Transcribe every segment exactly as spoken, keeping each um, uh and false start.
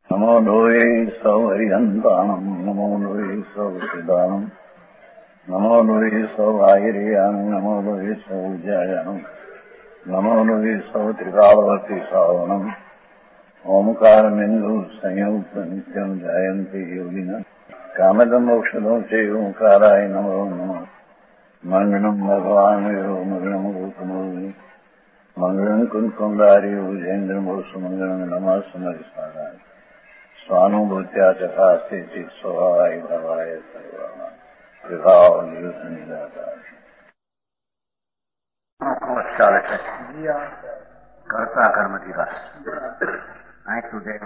नमो लोये सौहरिहन्ताणम् नमो लोये सौसिदानम् नमो लोये सौभागिर्यानम् नमो लोये सौज्यायानम् नमो लोये सौत्रिकालवती सावनम् ओंकारमिन्दु संयुक्त नित्यम् जायन्ति योगिनः कामदम् औषधम् च ओंकाराय नमो नमः मंगलम् भगवान् यो मंगलम् गौतमोनि मंगलम् कुन्कुंडारि उजेन्द्रमोसु मंगलम् नमः समरिसाराय स्वानुभूत्या चकास्ते स्वभावाय भवाय सर्वाणां विभाव निदाताय ચાલે છે કરતા કર્મ દિવસ અહીં સુધી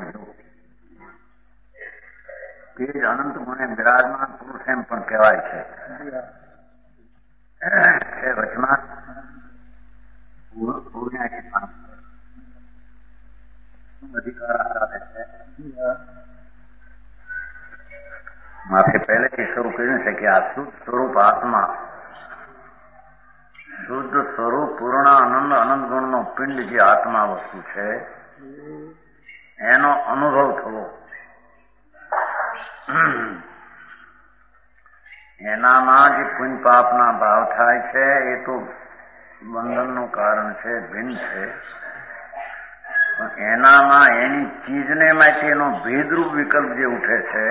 તે જ અનંત ગુણે બિરાજમાન પુરુષ એમ પણ કહેવાય છે એ વચમાં અધિકાર આપે છે માથે પહેલેથી શરૂ કર્યું છે કે આ શુદ્ધ સ્વરૂપ આત્મા શુદ્ધ સ્વરૂપ પૂર્ણ આનંદ અનંત ગુણનો પિંડ જે આત્મા વસ્તુ છે એનો અનુભવ થવો એનામાં જે પુણ્ય પાપના ભાવ થાય છે એ તો બંધનનું કારણ છે ભિન્ન છે પણ એનામાં એની ચીજને માટે એનો ભેદરૂપ વિકલ્પ જે ઉઠે છે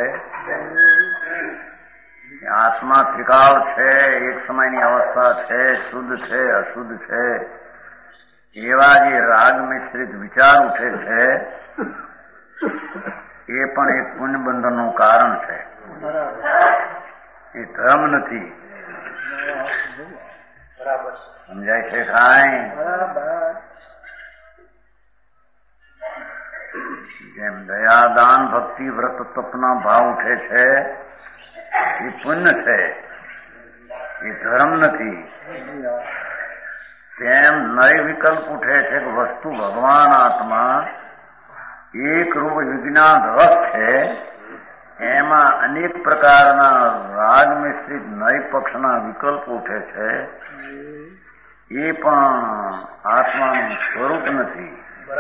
આત્મા ત્રિકાળ છે એક સમયની અવસ્થા છે શુદ્ધ છે અશુદ્ધ છે એવા જે રાગ મિશ્રિત વિચાર ઉઠે છે એ પણ એક પુણ્ય બંધનનું કારણ છે એ ધર્મ નથી સમજાય છે કાંઈ જેમ દયા દાન ભક્તિ વ્રત તપના ભાવ ઉઠે છે એ પુણ્ય છે એ ધર્મ નથી તેમ નય વિકલ્પ ઉઠે છે કે વસ્તુ ભગવાન આત્મા એક રૂપ વિજ્ઞાન રસ છે એમાં અનેક પ્રકારના રાગ મિશ્રિત નય પક્ષના વિકલ્પ ઉઠે છે એ પણ આત્માનું સ્વરૂપ નથી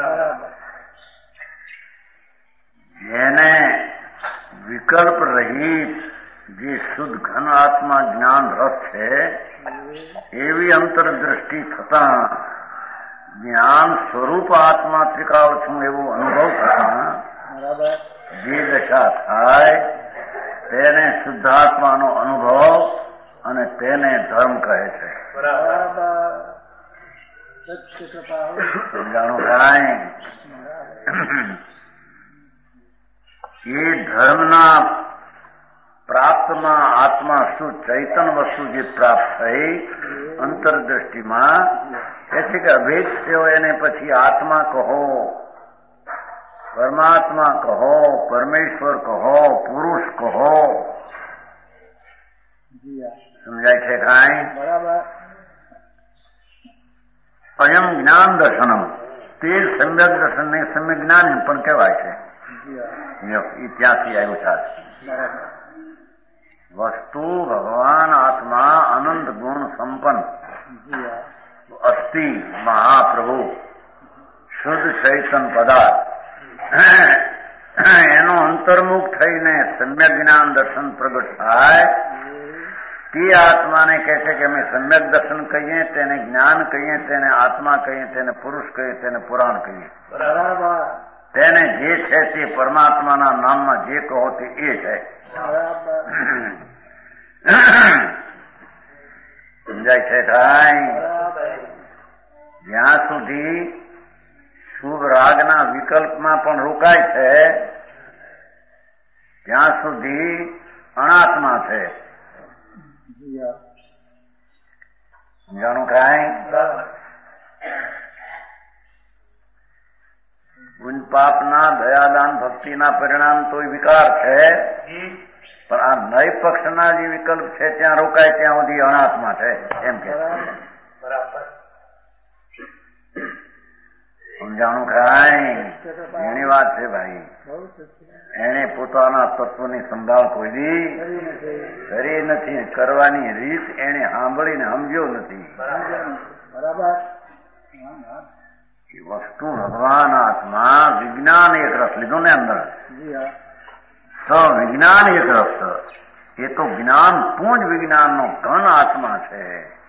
જેને વિકલ્પ રહિત જે શુદ્ધ ઘન આત્મા જ્ઞાન રસ છે એવી અંતરદ્રષ્ટિ થતા જ્ઞાન સ્વરૂપ આત્મા ત્રિકાળ છું એવો અનુભવ થતા જે દશા થાય તેને શુદ્ધાત્માનો અનુભવ અને તેને ધર્મ કહે છે સમજાણું કાંઈ એ ધર્મના પ્રાપ્તમાં આત્મા શું ચૈતન વસ્તુ જે પ્રાપ્ત થઈ અંતરદ્રષ્ટિમાં એ છે કે અભેદ થયો એને પછી આત્મા કહો પરમાત્મા કહો પરમેશ્વર કહો પુરુષ કહો સમજાય છે કાંઈ અયમ જ્ઞાન દર્શનમ તે સમ્યક દર્શન ને સમ્યક જ્ઞાન પણ કહેવાય છે ત્યાંથી આવ્યું છે વસ્તુ ભગવાન આત્મા અનંત ગુણ સંપન્ન અસ્થિ મહાપ્રભુ શુદ્ધ ચૈતન પદાર્થ એનો અંતર્મુખ થઈને સમ્યક જ્ઞાન દર્શન પ્રગટ થાય તે આત્માને કહે છે કે અમે સમ્યક દર્શન કહીએ તેને જ્ઞાન કહીએ તેને આત્મા કહીએ તેને પુરુષ કહીએ તેને પુરાણ કહીએ તેને જે છે તે પરમાત્માના નામમાં જે કહો તે એ છે સમજાય છે કાંઈ જ્યાં સુધી શુભ રાગના વિકલ્પમાં પણ રોકાય છે ત્યાં સુધી અનાત્મા છે સમજાણું કાંઈ પુણ્ય પાપના દયાદાન ભક્તિના પરિણામ તો વિકાર છે પણ આ નય પક્ષના જે વિકલ્પ છે ત્યાં રોકાય ત્યાં સુધી અનાત્મા છે એમ કે સમજાણું કાંઈ એની વાત છે ભાઈ એને પોતાના તત્વની સંભાળ કોઈ દી કરી નથી કરવાની રીત એને સાંભળીને સમજ્યો નથી એ વસ્તુ ભગવાન આત્મા વિજ્ઞાન એક રસ લીધો ને અંદર વિજ્ઞાન એક રસ એ તો જ્ઞાન પૂંજ વિજ્ઞાન નો ઘન આત્મા છે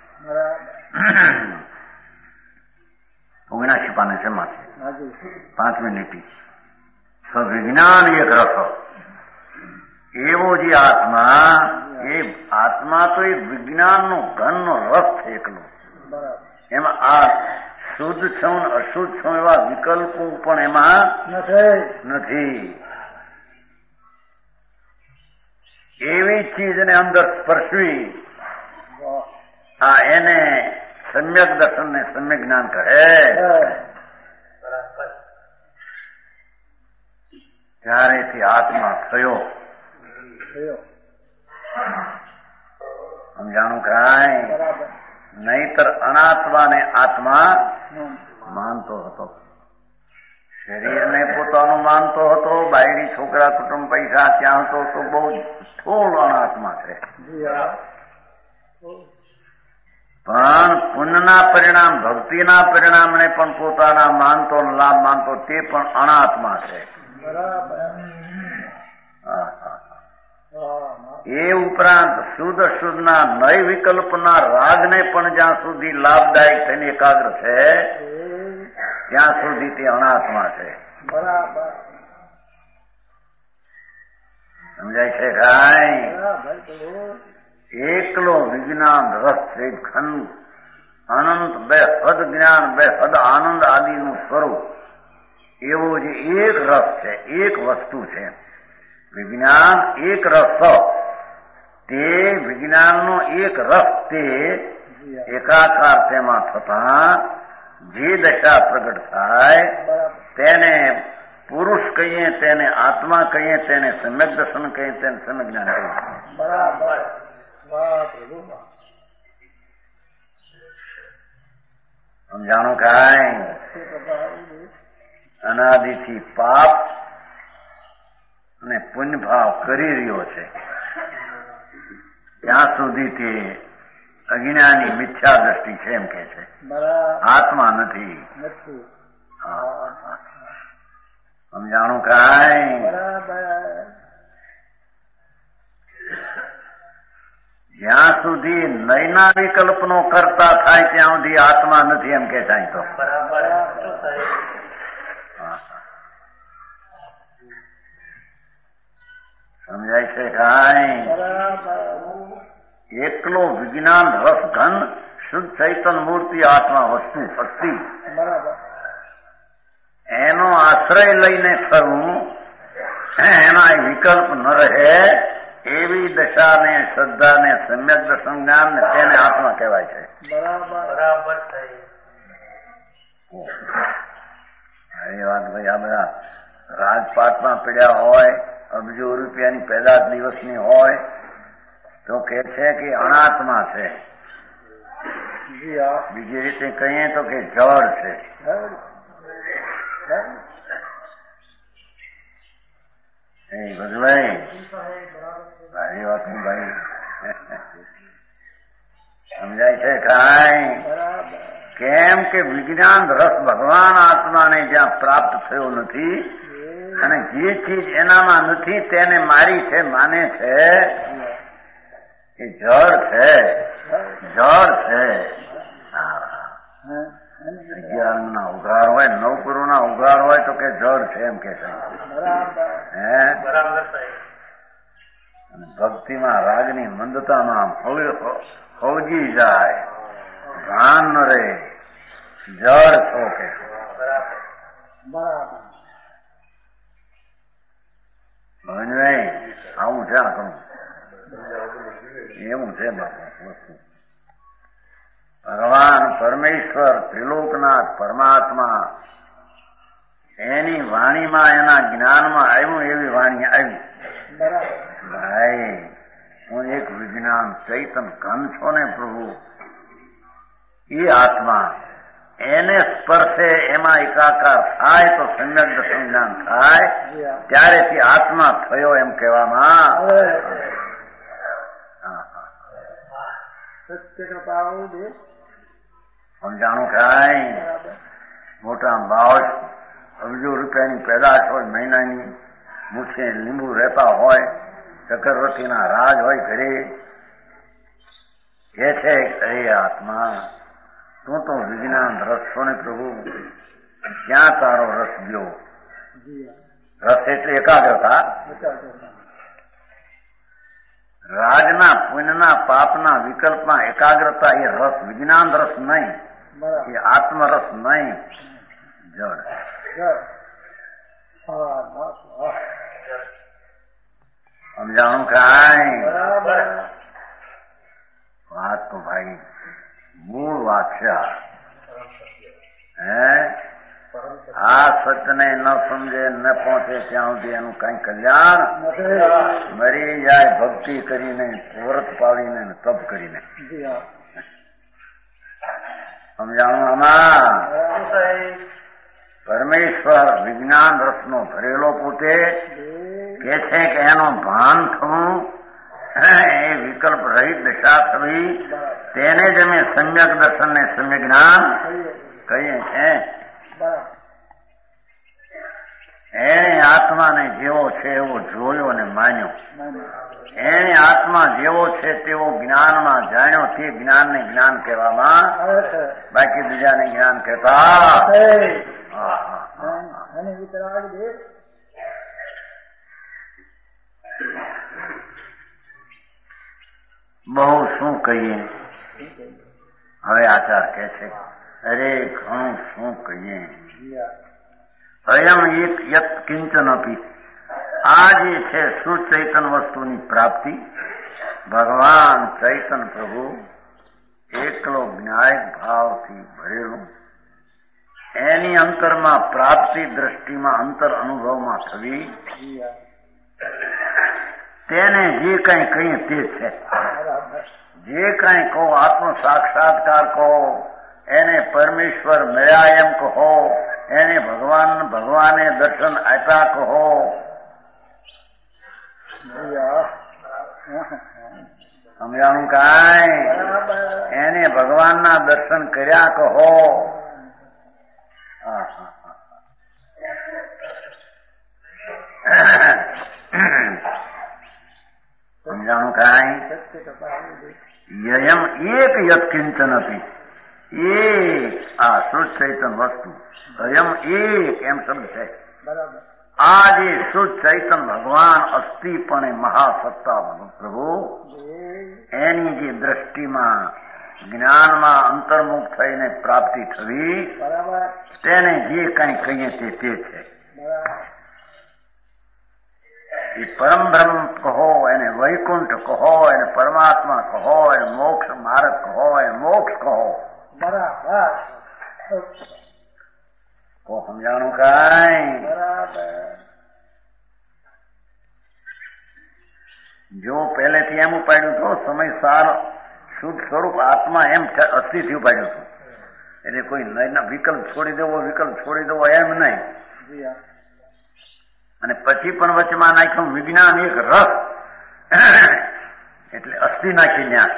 ઓગણાસી પાને છે માથે પાંચમી લીટી વિજ્ઞાન એક રસ એવો જે આત્મા એ આત્મા તો એ વિજ્ઞાન નો ઘન નો રસ છે એકલો એમાં આ શુદ્ધ છો અશુદ્ધ છો એવા વિકલ્પો પણ એમાં નથી એવી ચીજને અંદર સ્પર્શવી આ એને સમ્યક દર્શન ને સમ્યક જ્ઞાન કહે ત્યારેથી આત્મા થયો સમજાણું કાંઈ નહીતર અનાત્માને આત્મા માનતો હતો શરીરને પોતાનું માનતો હતો બાયડી છોકરા કુટુંબ પૈસા ત્યાં હતો તો બહુ સ્થૂળ અનાત્મા છે પણ પુણ્યના પરિણામ ભક્તિના પરિણામને પણ પોતાના માનતો લાભ માનતો તે પણ અનાત્મા છે એ ઉપરાંત શુદ્ધ શુદ્ધના નય વિકલ્પના રાગને પણ જ્યાં સુધી લાભદાયક થઈને એકાગ્ર છે ત્યાં સુધી તે અનાત્મા છે સમજાય છે કાંઈ એકલો વિજ્ઞાન રસ છે ઘન અનંત બે હદ જ્ઞાન બે હદ આનંદ આદિનું સ્વરૂપ એવો જે એક રસ છે એક વસ્તુ છે વિજ્ઞાન એક રસ તે વિજ્ઞાનનો એક રસ તે એકાકાર તેમાં થતા જે દશા પ્રગટ થાય તેને પુરુષ કહીએ તેને આત્મા કહીએ તેને સમ્યક દર્શન કહીએ તેને સમ્યક જ્ઞાન કહીએ સમજાણું કાંઈ અનાદિથી પાપ અને પુણ્યભાવ કરી રહ્યો છે ત્યાં સુધી તે અજ્ઞાની મિથ્યા દ્રષ્ટિ છે એમ કે છે આત્મા નથી સમજાણું કાંઈ જ્યાં સુધી નયના વિકલ્પનો કરતા થાય ત્યાં સુધી આત્મા નથી એમ કે થાય તો સમજાય છે કાંઈ એકલો વિજ્ઞાન રસ ઘન શુદ્ધ ચૈતન મૂર્તિ આત્મા વસ્તુ શક્તિ એનો આશ્રય લઈને ફરવું એના વિકલ્પ ન રહે એવી દશાને શ્રદ્ધાને સમ્યક દર્શન જ્ઞાન ને તેને આત્મા કહેવાય છે બરાબર એ વાત ભાઈ આ બધા રાજપાટમાં પડ્યા હોય અબજો રૂપિયાની પેદાશ દિવસની હોય તો કે છે કે અનાત્મા છે બીજી રીતે કહીએ તો કે જળ છે એ ભગવાઈ ભાઈ વાત ભાઈ સમજાય છે કાંઈ કેમ કે વિજ્ઞાન રસ ભગવાન આત્માને જ્યાં પ્રાપ્ત થયો નથી અને જે ચીજ એનામાં નથી તેને મારી છે માને છે એ જળ છે જળ છે અગિયાર ના ઉઘાડ હોય નવપુરો ના ઉઘાડ હોય તો કે જળ છે એમ કે છે હે ભક્તિમાં રાગની મંદતામાં ફૌજી જાય ભાન ન રે જળ છો કે આવું છે આ કરું એવું છે બાપુ વસ્તુ ભગવાન પરમેશ્વર ત્રિલોકનાથ પરમાત્મા એની વાણીમાં એના જ્ઞાનમાં આવ્યું એવી વાણી આવી ભાઈ હું એક વિજ્ઞાન ચૈતન ઘન છો ને પ્રભુ એ આત્મા એને સ્પર્શે એમાં એકાકાર થાય તો સમ્યક દર્શન જ્ઞાન થાય ત્યારેથી આત્મા થયો એમ કહેવામાં સમજાણું કાંઈ મોટા ભાવ અબજો રૂપિયાની પેદાશ હોય, મહિનાની મુઠે લીંબુ રહેતા હોય, ચક્રવર્તીના રાજ હોય ઘરે, એ છે અરે આત્મા તું તો વિજ્ઞાન રસ છો ને પ્રભુ, ક્યાં તારો રસ ગયો? રસ એટલે એકાગ્રતા. રાજના પુણ્યના પાપના વિકલ્પમાં એકાગ્રતા એ રસ, વિજ્ઞાન રસ નહીં, એ આત્મરસ નહીં, જળ. સમજાણું કાંઈ? વાત તો ભાઈ મૂળ વાત છે. હે આ સત્યને ન સમજે ન પહોંચે ત્યાં સુધી એનું કઈ કલ્યાણ મરી જાય. ભક્તિ કરીને, વ્રત પાડીને, તપ કરીને. સમજાણું? આમાં પરમેશ્વર વિજ્ઞાન રસનો ભરેલો પોતે કે છે કે એનો ભાન થવું, એ વિકલ્પ રહિત દશા થવી, તેને જ અમે સમ્યક દર્શન ને સમ્યક જ્ઞાન કહીએ છીએ. એને આત્માને જેવો છે એવો જોયો અને માન્યો, એને આત્મા જેવો છે તેવો જ્ઞાનમાં જાણ્યો, તે જ્ઞાનને જ્ઞાન કહેવામાં, બાકી બીજાને જ્ઞાન કહેતા. બહુ શું કહીએ. હવે આચાર કે છે અરે ઘણું શું કહીએ. અયમ એક યત કિંચન અપી, આ જે છે સુચૈતન વસ્તુની પ્રાપ્તિ, ભગવાન ચૈતન પ્રભુ એકલો જ્ઞાયક ભાવથી ભરેલું, એની અંતરમાં પ્રાપ્તિ દ્રષ્ટિમાં અંતર અનુભવમાં થવી, તેને જે કઈ કહીએ તે છે. જે કઈ કહો, આત્મ સાક્ષાત્કાર કહો, એને પરમેશ્વર મળ્યા એમ કહો, એને ભગવાન ભગવાને દર્શન આપ્યા કહો, સમજાણું કાંઈ? એને ભગવાનના દર્શન કર્યા કહો. સમજાણું કાંઈ? યયમ એક યત કિંચન હતી, એક આ શુદ્ધ ચૈતન વસ્તુ, અયમ એક એમ શબ્દ છે. આ જે શુદ્ધ ચૈતન ભગવાન અસ્થિપણે મહાસત્તા પ્રભુ, એની જે દ્રષ્ટિમાં જ્ઞાનમાં અંતર્મુખ થઈને પ્રાપ્તિ થવી, તેને જે કઈ કહીએ તે તે છે. એ પરમ બ્રહ્મ કહો, એને વૈકુંઠ કહો, એને પરમાત્મા કહો, એને મોક્ષ માર્ગ કહો, એને મોક્ષ કહો. બરાબર કો સમજાણું કાંઈ? જો પહેલેથી એમ ઉપાડ્યું તો સમય સાર શુદ્ધ સ્વરૂપ આત્મા એમ અસ્થિથી ઉપાડ્યું હતું, એટલે કોઈ વિકલ્પ છોડી દેવો, વિકલ્પ છોડી દેવો એમ નહીં. અને પછી પણ વચમાં નાખ્યું વિજ્ઞાન એક રસ, એટલે અસ્થિ નાખી જ્ઞાન.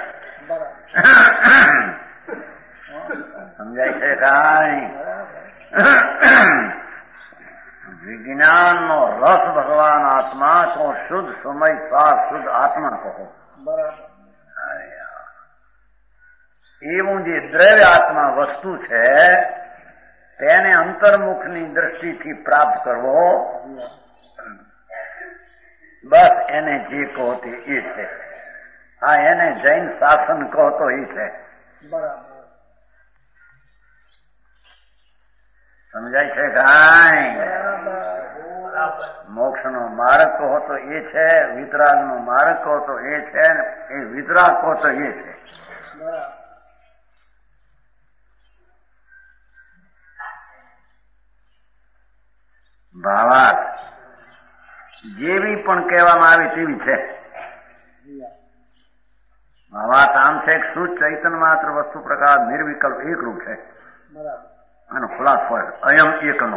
સમજાય છે કાંઈ? વિજ્ઞાનનો રસ ભગવાન આત્મા તો શુદ્ધ સમય સાર શુદ્ધ આત્મા કહો. એવું જે દ્રવ્ય આત્મા વસ્તુ છે તેને અંતર્મુખની દ્રષ્ટિથી પ્રાપ્ત કરવો, બસ એને જે કહો તે એ છે. હા, એને જૈન શાસન કહો તો એ છે. સમજાય છે કાંઈ? મોક્ષ નો માર્ગ કહો તો એ છે, વિતરાગ નો માર્ગ કહો તો એ છે, એ વિતરાગ કહો તો એ છે. ભાવાર્થ જેવી પણ કહેવામાં આવે તેવી છે. ભાવાર્થ આમ છે કે શુદ્ધ ચૈતન માત્ર વસ્તુ પ્રકાર નિર્વિકલ્પ એકરૂપ છે. આનો ખુલાસો અયમ એકનો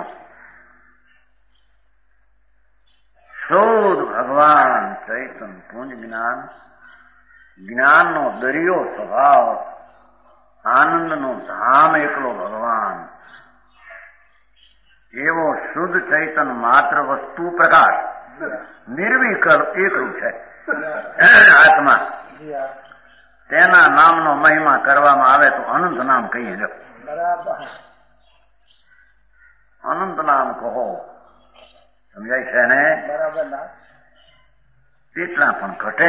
શુદ્ધ ભગવાન ચૈતન પુંજ જ્ઞાન, જ્ઞાનનો દરિયો સ્વભાવ, આનંદનો ધામ એકલો ભગવાન, એવો શુદ્ધ ચૈતન માત્ર વસ્તુ પ્રકાશ નિર્વિકલ્પ એકરૂપ છે આત્મા. તેના નામનો મહિમા કરવામાં આવે તો અનંત નામ કહીએ. જો અનંત નામ કહો, સમજાય છે ને? કેટલા પણ ઘટે,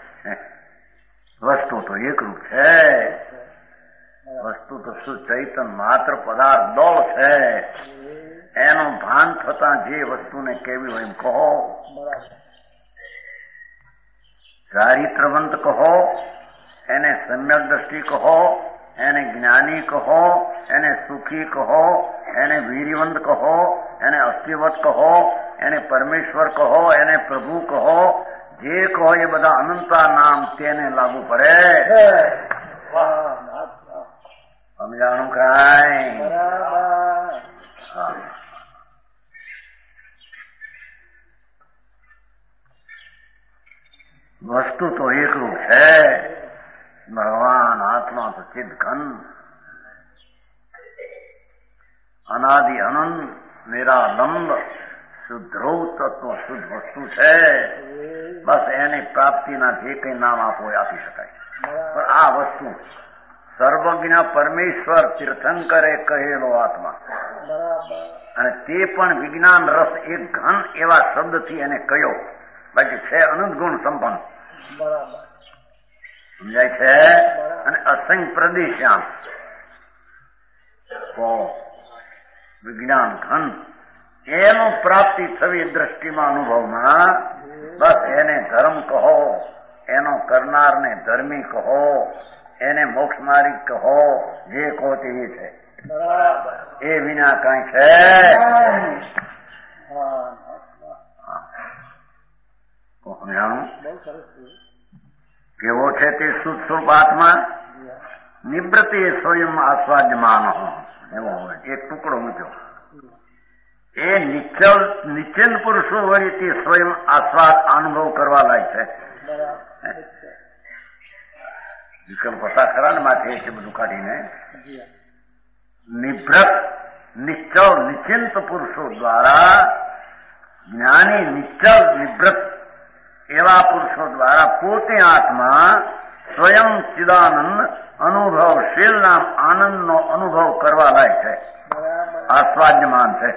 વસ્તુ તો એકરૂપ છે. વસ્તુ તો શુદ્ધ ચૈતન માત્ર પદાર્થ દોડ છે. એનું ભાન થતા જે વસ્તુને કેવી હોય એમ કહો. ચારિત્રવંત કહો, એને સમ્યક દ્રષ્ટિ કહો, એને જ્ઞાની કહો, એને સુખી કહો, એને વીરવંત કહો, એને અસ્થિવત કહો, એને પરમેશ્વર કહો, એને પ્રભુ કહો, જે કહો એ બધા અનંતા નામ તેને લાગુ પડે. સમજાણું કાંઈ? વસ્તુ તો એકરૂપ છે. ભગવાન આત્મા તો ચિદ ઘન અનાદિ અનંત નિરાલંબ શુદ્ધરૂપ તત્વ શુદ્ધ વસ્તુ છે. બસ એની પ્રાપ્તિના જે કઈ નામ આપો એ આપી શકાય. પણ આ વસ્તુ સર્વજ્ઞ પરમેશ્વર તીર્થંકરે કહેલો આત્મા, અને તે પણ વિજ્ઞાન રસ એક ઘન એવા શબ્દથી એને કહ્યો. બાકી છે અનંત ગુણ સંપન્ન. સમજાય છે? અને અસંખ્ય પ્રદેશ્યામ તો વિજ્ઞાન ઘન એનું પ્રાપ્તિ થવી દ્રષ્ટિમાં અનુભવમાં. બસ એને ધર્મ કહો, એનો કરનારને ધર્મી કહો, એને મોક્ષ માર્ગ કહો, જે કહો તે એ છે. એ વિના કઈ છે? કેવો છે તે શુદ્ધ સ્વરૂપ આત્મા? નિવૃત્તિ સ્વયં આસ્વાદ્યમાન એવો હોય. એક ટુકડો મૂક્યો. એ નિશ્ચલ નિશ્ચિંત પુરુષો હોય તે સ્વયં આસ્વાદ અનુભવ કરવા લાયક છે. વિકલ્પ હતા ખરા ને માથે છે બધું કાઢીને. નિભ્રત નિશ્ચલ નિશ્ચિંત પુરુષો દ્વારા જ્ઞાની નિશ્ચલ નિવૃત્ત એવા પુરુષો દ્વારા પોતે આત્મા સ્વયં ચિદાનંદ અનુભવશીલ નામ આનંદનો અનુભવ કરવા લાયક છે. આસ્વાદ્યમાન છે.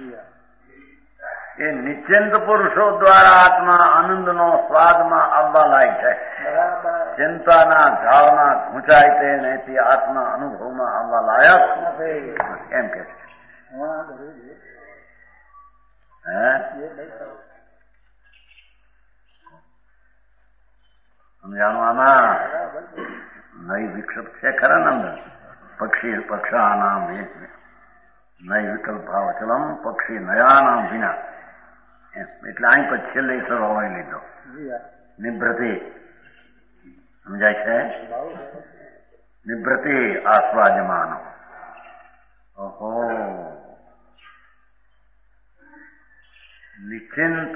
એ નિશ્ચિંત પુરુષો દ્વારા આત્મા આનંદનો સ્વાદમાં આવવા લાયક છે. ચિંતાના ઝાડના ઘૂંચાય તે નથી આત્મા અનુભવમાં આવવા લાયક એમ કે છે. સમજાણું? આમાં નઈ વિક્ષેપ છે ખરા નંદ પક્ષી પક્ષા નામ નઈ વિકલ્પ ભાવ ચલમ પક્ષી નયા નામ વિના. એટલે અહીં પછી છેલ્લે ઈશ્વર હોવાય લીધો. નિવૃત્તિ સમજાય છે? નિવૃત્તિ આસ્વાદ્યમાન. ઓહો, નિશ્ચિંત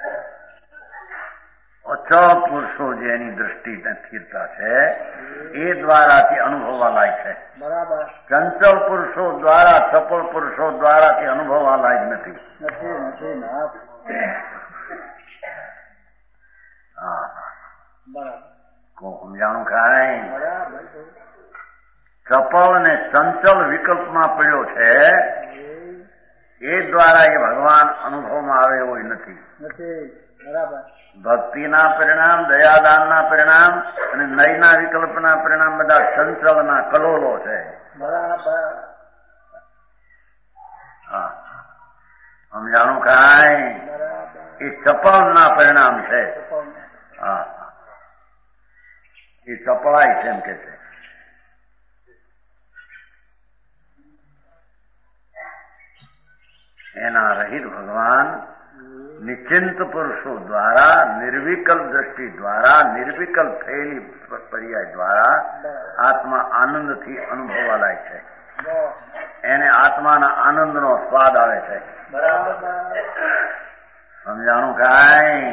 અચળ પુરુષો જેની દ્રષ્ટિ સ્થિરતા છે એ દ્વારાથી અનુભવવા લાયક છે. ચંચળ પુરુષો દ્વારા, ચપળ પુરુષો દ્વારાથી અનુભવવા લાયક નથી. હા, સમજાણું કાંઈ? ચપળ ને ચંચળ વિકલ્પમાં પડ્યો છે એ દ્વારા એ ભગવાન અનુભવમાં આવે એવો નથી. ભક્તિના પરિણામ, દયાદાનના પરિણામ અને નયના વિકલ્પના પરિણામ બધા ચંચળના કલોલો છે. હા, સમજાણું કાંઈ? એ ચપળના પરિણામ છે. હા, એ ચપળાય છે એમ કે છે. એના રહિત ભગવાન નિશ્ચિંત પુરુષો દ્વારા નિર્વિકલ્પ દ્રષ્ટિ દ્વારા નિર્વિકલ્પ થયેલી પર્યાય દ્વારા આત્મા આનંદથી અનુભવવા લાયક છે. એને આત્માના આનંદનો સ્વાદ આવે છે. સમજાણું કાંઈ?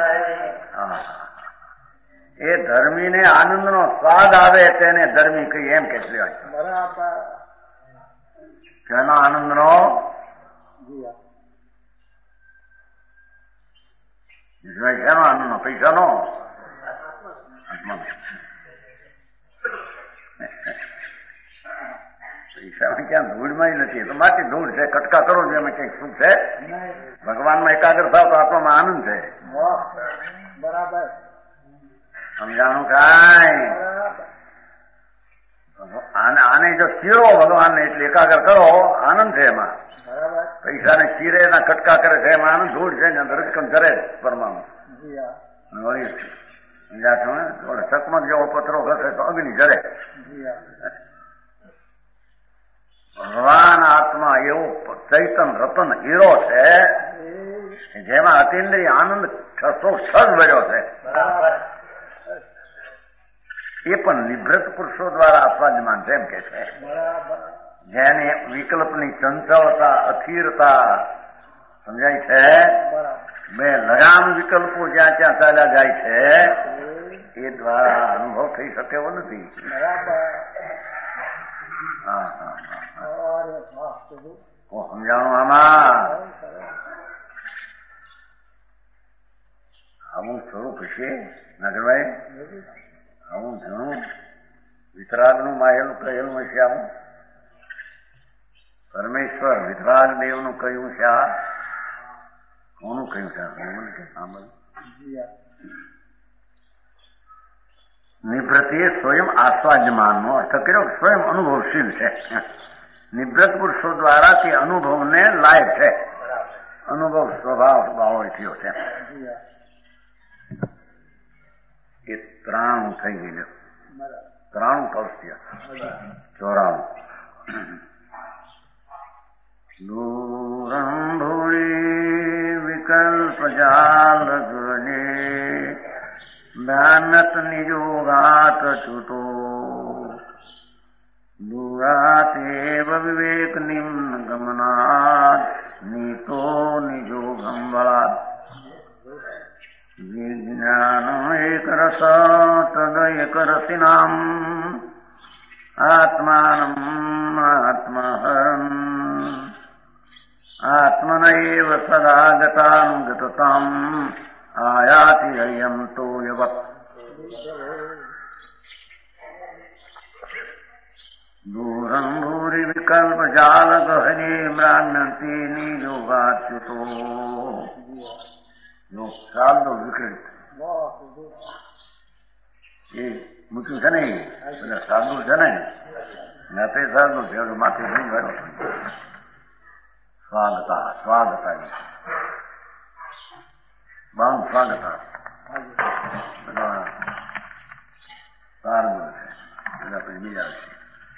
એ ધર્મીને આનંદનો સ્વાદ આવે તેને ધર્મી કહી એમ કે લેવાય. કેનો આનંદનો? શાનો આનંદ? પૈસા નો પૈસા ક્યાં ધૂળમાં નથી, તો માટી ધૂળ છે. કટકા કરો છો એમાં કઈક સુખ છે? ભગવાનમાં એકાગ્ર થાવ તો આત્મામાં આનંદ છે. બરાબર સમજાણું કાંઈ? આને જો ચીરો ભગવાનને એટલે એકાગ્ર કરો, આનંદ છે એમાં. પૈસાને ચીરે એના કટકા કરે છે એમાં આનંદ ધૂળ છે ને રજકમ કરે પરમાણુ. સમજા છો ને? ચકમક જેવો પથરો ઘસે તો અગ્નિ જરે. ભગવાન આત્મા એવો ચૈતન રતન હીરો છે જેમાં અતિન્દ્રિય આનંદ છસો છ ભર્યો છે. એ પણ નિવૃત્ત પુરુષો દ્વારા આસ્વાદ્યમાન છે એમ કે છે. જેને વિકલ્પની ચંચળતા, અસ્થિરતા સમજાય છે. બે લગામ વિકલ્પો જ્યાં ત્યાં ચાલ્યા જાય છે એ દ્વારા અનુભવ થઈ શકે એવો નથી. હા હા સમજાણું આમાં? આવું સ્વરૂપ છે નાગરભાઈ, આવું ઘણું વિતરાગનું માયેલું કહેલું હશે. આવું પરમેશ્વર વિતરાગ દેવનું કહ્યું છે. આ કોનું કહ્યું છે? નિવૃત્તિ સ્વયં આસ્વાદ્યમાનનો અર્થ કર્યો, સ્વયં અનુભવશીલ છે. નિવૃત્ત પુરુષો દ્વારા તે અનુભવને લાયક છે. અનુભવ સ્વભાવ ભાવ થયો છે. એ ત્રાણું થઈ ગયેલું. ત્રાણું કૌશલ્ય ચોરાણું. દૂરંભુરી વિકલ્પ જાલ ગણે જ્ઞાનત નિજોગાત છૂટો દૂરાતેવ વિવેક નિમ્ન ગમનાત નીતો નિજોગમ બળાત વિજ્ઞાન એક રસ તદ એક રસિનામ આત્માનમ આત્મહરમ આત્મનૈવ સદા ગતાનુગતતામ આયાતિ અયમ તો યવત દૂરં ભૂરી વિકલ્પ જાલ ગહને મ્રાન્તિ નિયોગાચ્યુતો. યોગ ચાલતો વિકલ્પ એ મૂક્યું છે ને, બધા સાધુ છે ને, નાતે સાધુ છે માથે નહીં વાળો. સ્વાગતા સ્વાગતા બહુ સ્વાગતા બધા સારું છે. બધા પછી બીજા છે.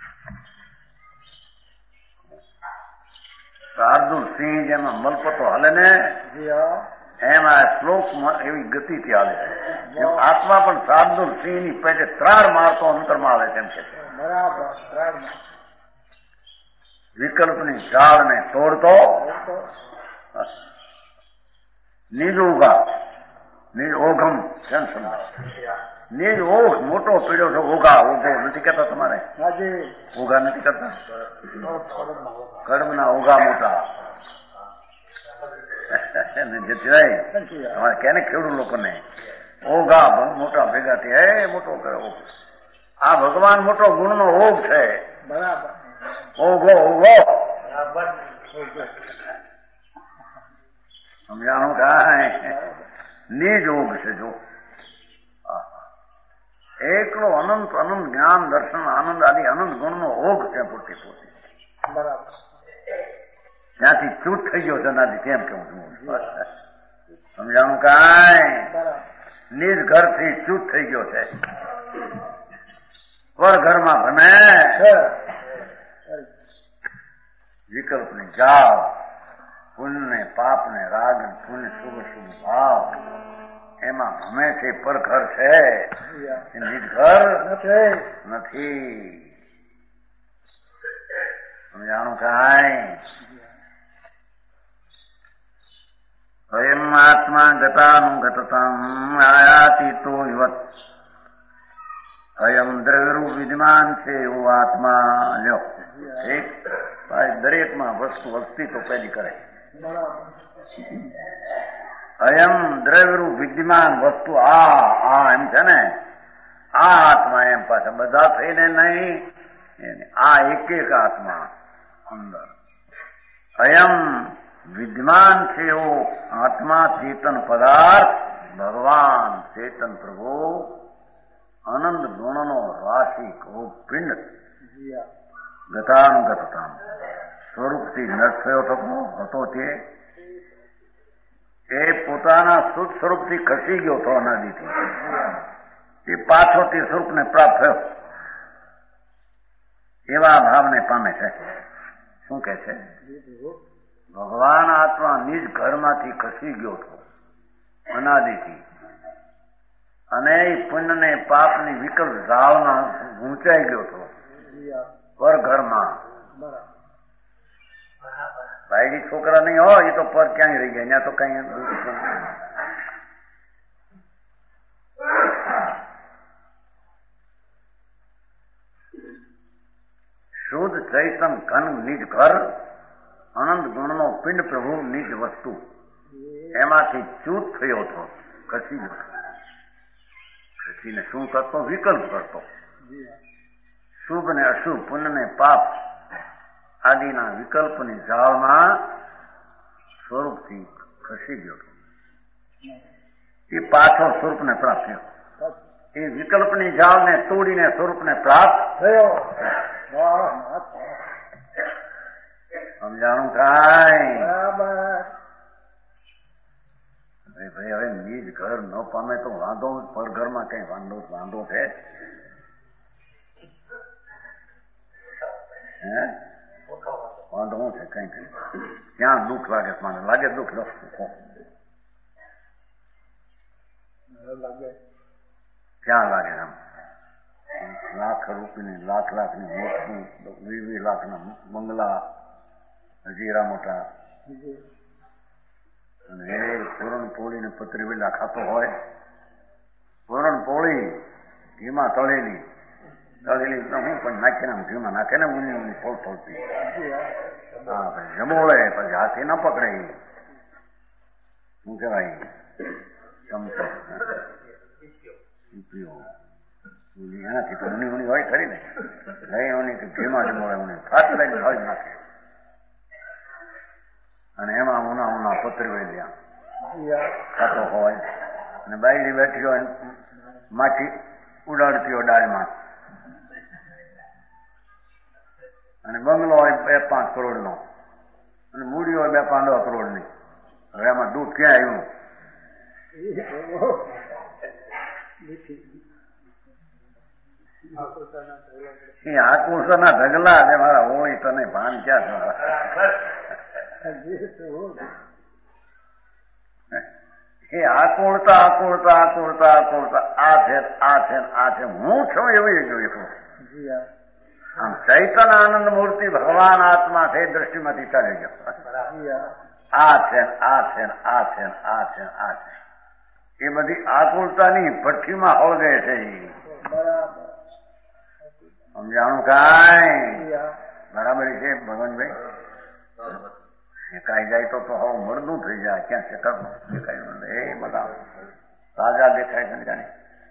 શાર્દુલ સિંહ જેમાં મલપતો હાલે ને એમાં શ્લોકમાં એવી ગતિથી હાલે છે. એમ આત્મા પણ શાર્દુલ સિંહ ની પેટે ત્રાળ મારતો અંતરમાં આવે તેમ છે. વિકલ્પની ઝાડને તોડતો નિજ ઉગા નિજ ઓઘમ કેમ સમજ નિજ ઓઘ મોટો પીડ્યો છે. ઓઘા ઓઘો નથી કહેતા તમારે? ઓઘા નથી કરતા? કડમના ઓઘા મોટા તમારે કે ને ખેડૂત લોકોને ઓઘા મોટા ભેગા થયા એ મોટો કરે. આ ભગવાન મોટો ગુણનો ઓઘ છે. બરાબર. ઓઘો ઓઘો સમજાણું કાંઈ? નિજ ઓઘ છે. જો એકલો અનંત અનંત જ્ઞાન દર્શન આનંદ આદિ અનંત ગુણનો ઓઘ છે પોતે પોતે. બરાબર. ત્યાંથી ચૂટ થઈ ગયો છે એનાથી કેમ કેવું સમજાણું કાંઈ? નિજ ઘરથી ચૂટ થઈ ગયો છે. પર ઘરમાં ભણે વિકલ્પની જાળ પુણ્ય પાપ ને રાગ પુણ્ય શુભ શુભ ભાવ એમાં ભમે છે. પર ઘર છે, નિજ ઘર નથી. સમજાણું કાંઈ? સ્વયં આત્મા ગતાનુગતતામ આયાતિ તો યુવત. સ્વયં દ્રવ્યરૂપ વિદ્યમાન છે એવો આત્મા લ્યો. એક દરેકમાં વસ્તુ અસ્તિત્વ પેદી કરે. અયમ દ્રવ્યરૂપ વિદ્યમાન વસ્તુ આ આ એમ છે ને, આ આત્મા એમ પાછા બધા થઈને નહીં, આ એક એક આત્મા અંદર અયમ વિદ્યમાન છે એવો આત્મા ચેતન પદાર્થ ભગવાન ચેતન પ્રભુ આનંદ ગુણનો રાશિ પિંડ ગતાનુગતતા સ્વરૂપથી નષ્ટ થયો હતો તે એ પોતાના શુદ્ધ સ્વરૂપથી ખસી ગયો હતો અનાદિથી, એ પાછો તે સ્વરૂપને પ્રાપ્ત થયો એવા ભાવને પામે છે. શું કે છે? ભગવાન આત્મા નિજ ઘરમાંથી ખસી ગયો હતો અનાદિથી, અને એ પુણ્ય ને પાપની વિકલ્પ ઝાવના ગૂંચાઈ ગયો હતો પર ઘરમાં. ભાઈજી છોકરા નહીં હોય એ તો પર ક્યાંય રહી ગયા, ત્યાં તો કઈ શુદ્ધ ચૈતન ઘન નિજ ઘર આનંદ ગુણનો પિંડ પ્રભુ નિજ વસ્તુ એમાંથી ચૂત થયો હતો, ખસી ગયો. ખસીને શું કરતો? વિકલ્પ કરતો. શુભ ને અશુભ, પુણ્ય ને પાપ આદિના વિકલ્પની ઝાળમાં સ્વરૂપથી ખસી ગયો. એ પાછો સ્વરૂપને પ્રાપ્ત થયો. એ વિકલ્પની ઝાળને તોડીને સ્વરૂપને પ્રાપ્ત થયો. સમજાણું કાંઈ? ભાઈ હવે નિજ ઘર ન પામે તો વાંધો, પર ઘરમાં કઈ વાંધો વાંધો છે? હે વાંધો શું છે? કઈ કઈ ક્યાં દુઃખ લાગે? મને લાગે દુઃખ લાગે ક્યાં લાગે? આમ લાખ રૂપિયાની લાખ લાખની મોટું વીસ વીસ લાખના બંગલા, હજીરા મોટા, અને એ પૂરણપોળી ને પતરી વેલા ખાતો હોય. પૂરણપોળી ઘીમાં તળેલી તળેલી હું પણ નાખીને ઘીમાં નાખે ને ઊની ઊની ફોડ ફોડતી. હા ભાઈ જમોળે પછી હાથી ના પકડે. શું કહેવાય? ચમચો એનાથી તો ઊની ઊની હોય ખરી ને, લઈ ઊની ઘીમાં જમોળે ઊની ફાટ લઈને ખાઈ નાખે, અને એમાં ઉના ઉના પતરી વેલ્યા ખાતો હોય, અને બાયડી બેઠી હોય માછી ઉડાડતી હોય ડાળમાં, અને બંગલો હોય બે પાંચ કરોડ નો, અને મૂડી હોય બે પાંચ કરોડ ની. હવે એમાં દૂધ ક્યાં આવ્યું? એ આકુશના ઢગલા છે મારા. હોળી તને ભાન ક્યાં થવા? એ આકુળતા આકુળતા આકુળતા આકુળતા આ છે આ છે આ છે હું છું એવું જોયું. આમ ચૈતન આનંદ મૂર્તિ ભગવાન આત્મા છે દ્રષ્ટિમાંથી ચાલી ગયો. આ છે આ છે આ છે આ છે આ છે એ બધી આકુળતાની ભઠ્ઠીમાં હોળગે છે. સમજાણું કાંઈ? બરાબર છે ભગવાનભાઈ? શેકાઈ જાય તો તો હવે મળદું થઈ જાય. ક્યાં શેકાતું દેખાય? એ બધા તાજા દેખાય છે. જાણે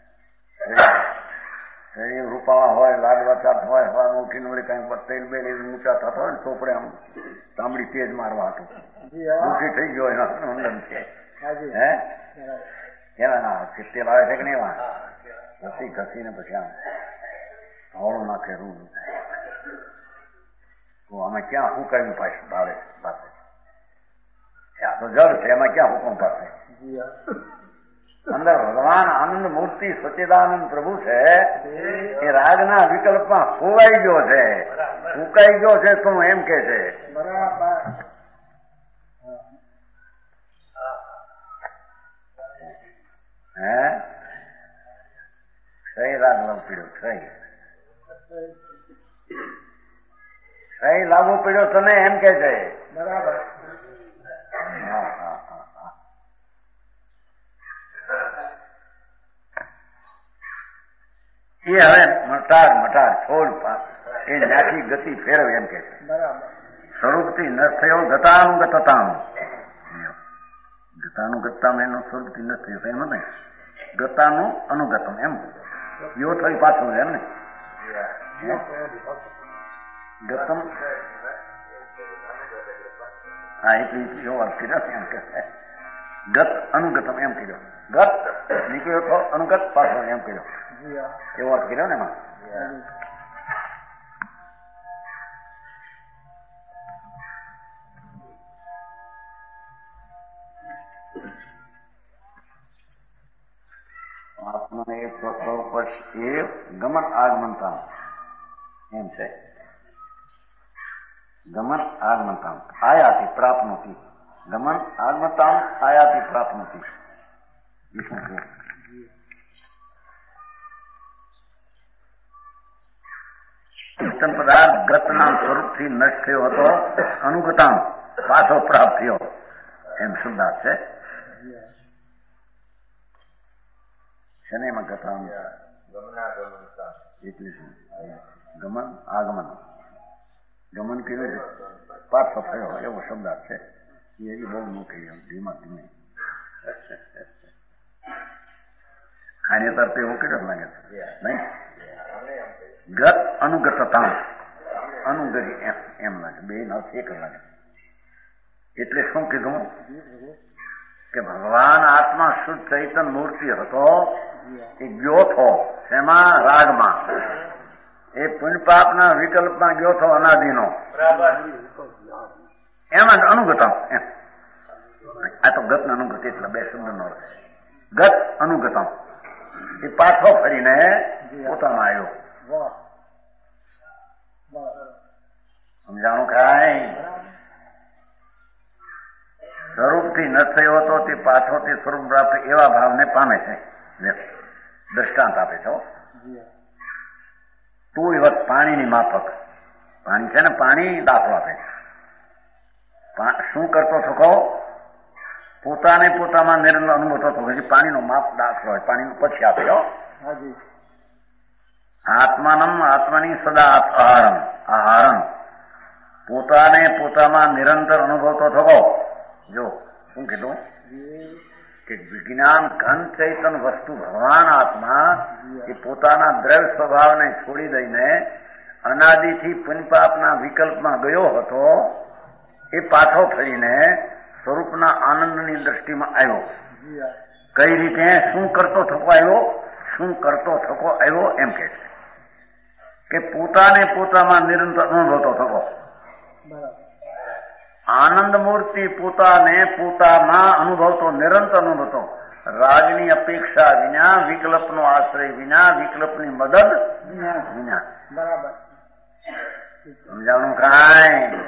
શરીર રૂપાવા હોય, લાડવા ચાટ હોય, હવાનું ઉઠીને વળી કઈ તેલ બેલ ઊંચા થતા હોય ને ચોપડે આમ તાંબડી તેજ મારવા હતું દુઃખી થઈ ગયો એના અંદન છે. હે એના તેલ આવે છે કે નહીં? એવા ઘસી ઘસીને પછી આમ ધોળું નાખે રૂ. તો અમે ક્યાં હુકાયું પાછું ભાવે પાસે? આ તો જળ છે, એમાં ક્યાં હુકમ પાસે? અંદર ભગવાન આનંદ મૂર્તિ સચ્ચિદાનંદ પ્રભુ છે એ રાગના વિકલ્પમાં ખોવાઈ ગયો છે, ફૂંકાઈ ગયો છે. તું એમ કે છે હે સહી રાગ લાગુ પડ્યો, સહી સહી લાગુ પડ્યો તને એમ કે છે. બરાબર. હા હા હા હા. એ હવે મટાર મટાર છોડ એ નાખી ગતિ ફેરવે એમ કે છે. બરાબર. સ્વરૂપથી નષ્ટ થયો ગતાનુગતતામ. ગતાનુગતતામ એનો સ્વરૂપથી નષ્ટ થયો એમ ને, ગતાનું અનુગતમ એમ યો થઈ પાછું એમ ને. ગતમ હા એટલે એવો અર્થ કર્યો એમ કે ગત અનુગતમ એમ કર્યો. ગત નીકળ્યો તો અનુગત પાછો એમ કર્યો એવો અર્થ કર્યો ને એમાં. આત્માને એ ગમન આગમનતા એમ છે. ગમન આગમનતા આયાથી પ્રાપ્નોથી. ગમન આગમનતા આયાથી પ્રાપ્નોથી. ચેતન પદાર્થ ગતના સ્વરૂપથી નષ્ટ થયો હતો, અનુગતામ પાછો પ્રાપ્ત થયો એમ શુદ્ધાર્થ છે. શનેમાં ગતામ એટલે શું? ગમન આગમન. ગમન કેવી રીતે પાછો થયો એવો શબ્દાર્થ છે. એ બહુ મોટી ધીમા ધીમે આને તરફ એવું કેટલો લાગે છે નહીં? ગત અનુગતતા અનુગરી એમ એમ લાગે. બે નવ એક લાગે. એટલે શું કીધું કે ભગવાન આત્મા શુદ્ધ ચૈતન મૂર્તિ હતો એ ગયો થો એમાં રાગમાં, એ પુણ્યપાપના વિકલ્પમાં ગયો થો અનાદિનો એમાં જ અનુગતમ એમ. આ તો ગત અનુગત એટલે બે શબ્દ નો ગત અનુગતમ. એ પાછો ફરીને પોતામાં આવ્યો. સમજાણું કાંઈ? સ્વરૂપથી ન થયો હતો તે પાછો તે સ્વરૂપ પ્રાપ્ત એવા ભાવને પામે છે. દ્રષ્ટાંત આપે છો. તું એવત પાણીની માફક. પાણી છે ને, પાણી દાખલો આપે. શું કરતો છો કહો? પોતાને પોતામાં નિરંતર અનુભવ થતો હોય. પાણીનો માપ દાખલો હોય, પાણીનું પછી આપે હો. આત્માનમ આત્માની સદા આહારમ આહારમ. પોતાને પોતામાં નિરંતર અનુભવતો થતો. જો શું કીધું કે વિજ્ઞાન ઘન ચૈતન વસ્તુ ભગવાન આત્મા એ પોતાના દ્રવ્ય સ્વભાવને છોડી દઈને અનાદિથી પુણ્યપાપના વિકલ્પમાં ગયો હતો. એ પાછો ફરીને સ્વરૂપના આનંદની દ્રષ્ટિમાં આવ્યો. કઈ રીતે? શું કરતો થકો આવ્યો? શું કરતો થકો આવ્યો એમ કે છે કે પોતાને પોતામાં નિરંતર અનુભવતો થકો. આનંદ મૂર્તિ પોતાને પોતામાં અનુભવતો, નિરંતર અનુભવતો. રાગની અપેક્ષા વિના, વિકલ્પનો આશ્રય વિના, વિકલ્પની મદદ વિના. બરાબર સમજાણું કાંઈ?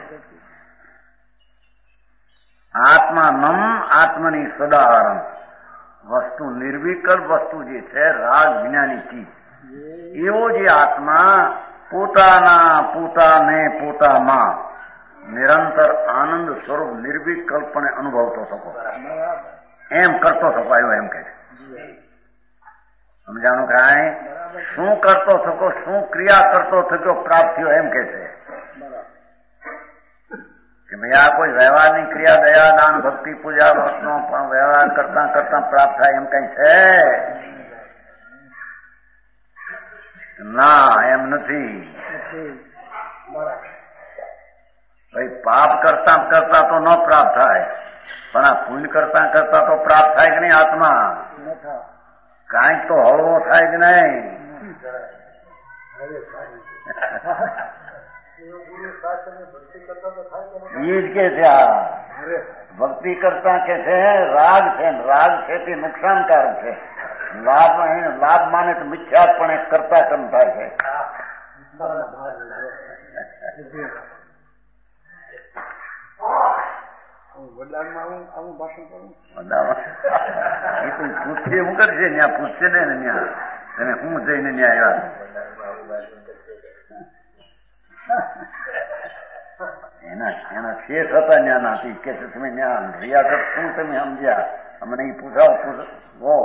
આત્મા નમ આત્મની સદાહરણ. વસ્તુ નિર્વિકલ્પ વસ્તુ જે છે રાગ વિનાની ચીજ, એવો જે આત્મા પોતાના પોતાને પોતામાં નિરંતર આનંદ સ્વરૂપ નિર્વિકલ્પને અનુભવતો થકો એમ કરતો થકો આવ્યો એમ કે છે. સમજાણું કાંઈ? શું કરતો થકો, શું ક્રિયા કરતો થકો પ્રાપ્ત થયો એમ કે છે કે ભાઈ આ કોઈ વ્યવહારની ક્રિયા, દયા, દાન, ભક્તિ, પૂજા વસ્તુનો પણ વ્યવહાર કરતા કરતા પ્રાપ્ત થાય એમ કઈ છે? ના, એમ નથી. ભાઈ પાપ કરતા કરતા તો ન પ્રાપ્ત થાય, પણ આ પુણ્ય કરતા કરતા તો પ્રાપ્ત થાય કે નહીં? આત્મા કાંઈક તો હળવો થાય કે નહીં? એ જ કે છે આ ભક્તિ કરતા કે છે રાગ છે, રાગ છે તે નુકસાનકારક છે. લાભ લાભ માને તો મિથ્યાપણે કરતા કર્મ થાય છે. આવું ભાષણ કરું એ તો પૂછશે શું કરશે? ત્યાં પૂછશે ને ત્યાં તમે હું જઈને ત્યાં આવ્યા એના એના શેષ હતા ત્યાં નાથી કે તમે ત્યાં રહ્યા છો શું તમે સમજ્યા? અમને એ પૂછાવ પૂછો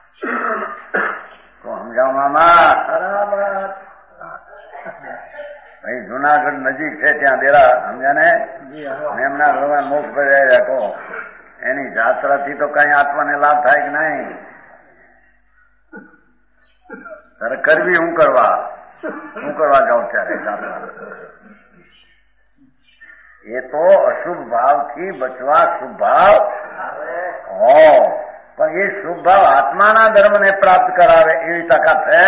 તો સમજાવ મામા. બરાબર ભાઈ જુનાગઢ નજીક છે ત્યાં દેરા સમજ્યા ને એમના ભગવાન મોક્ષ પર કહો એની જાત્રાથી તો કઈ આત્માને લાભ થાય કે નહીં? તારે કરવી હું કરવા હું કરવા જાઉં ત્યારે જાત્રા? એ તો અશુભ ભાવથી બચવા શુભ ભાવ હો, પણ એ શુભ ભાવ આત્માના ધર્મને પ્રાપ્ત કરાવે એવી તાકાત છે.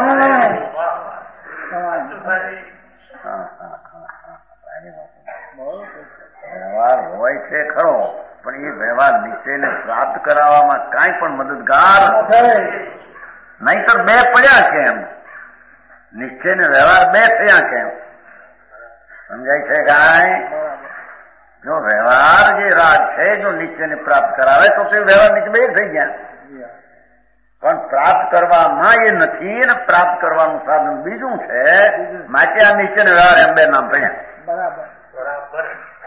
વ્યવહાર હોય છે ખરો, પણ એ વ્યવહાર નીચેને પ્રાપ્ત કરાવવામાં કાંઈ પણ મદદગાર નહીતર બે પડ્યા કેમ? નિશ્ચયને વ્યવહાર બે થયા કેમ? સમજાય છે કાંઈ? જો વ્યવહાર જે રાગ છે જો નીચેને પ્રાપ્ત કરાવે તો તે વ્યવહાર નીચે બે થઈ ગયા, પણ પ્રાપ્ત કરવામાં એ નથી ને પ્રાપ્ત કરવાનું સાધન બીજું છે. માટે આ નીચેને વ્યવહાર એમ બે નામ પડ્યા. બરાબર બરાબર.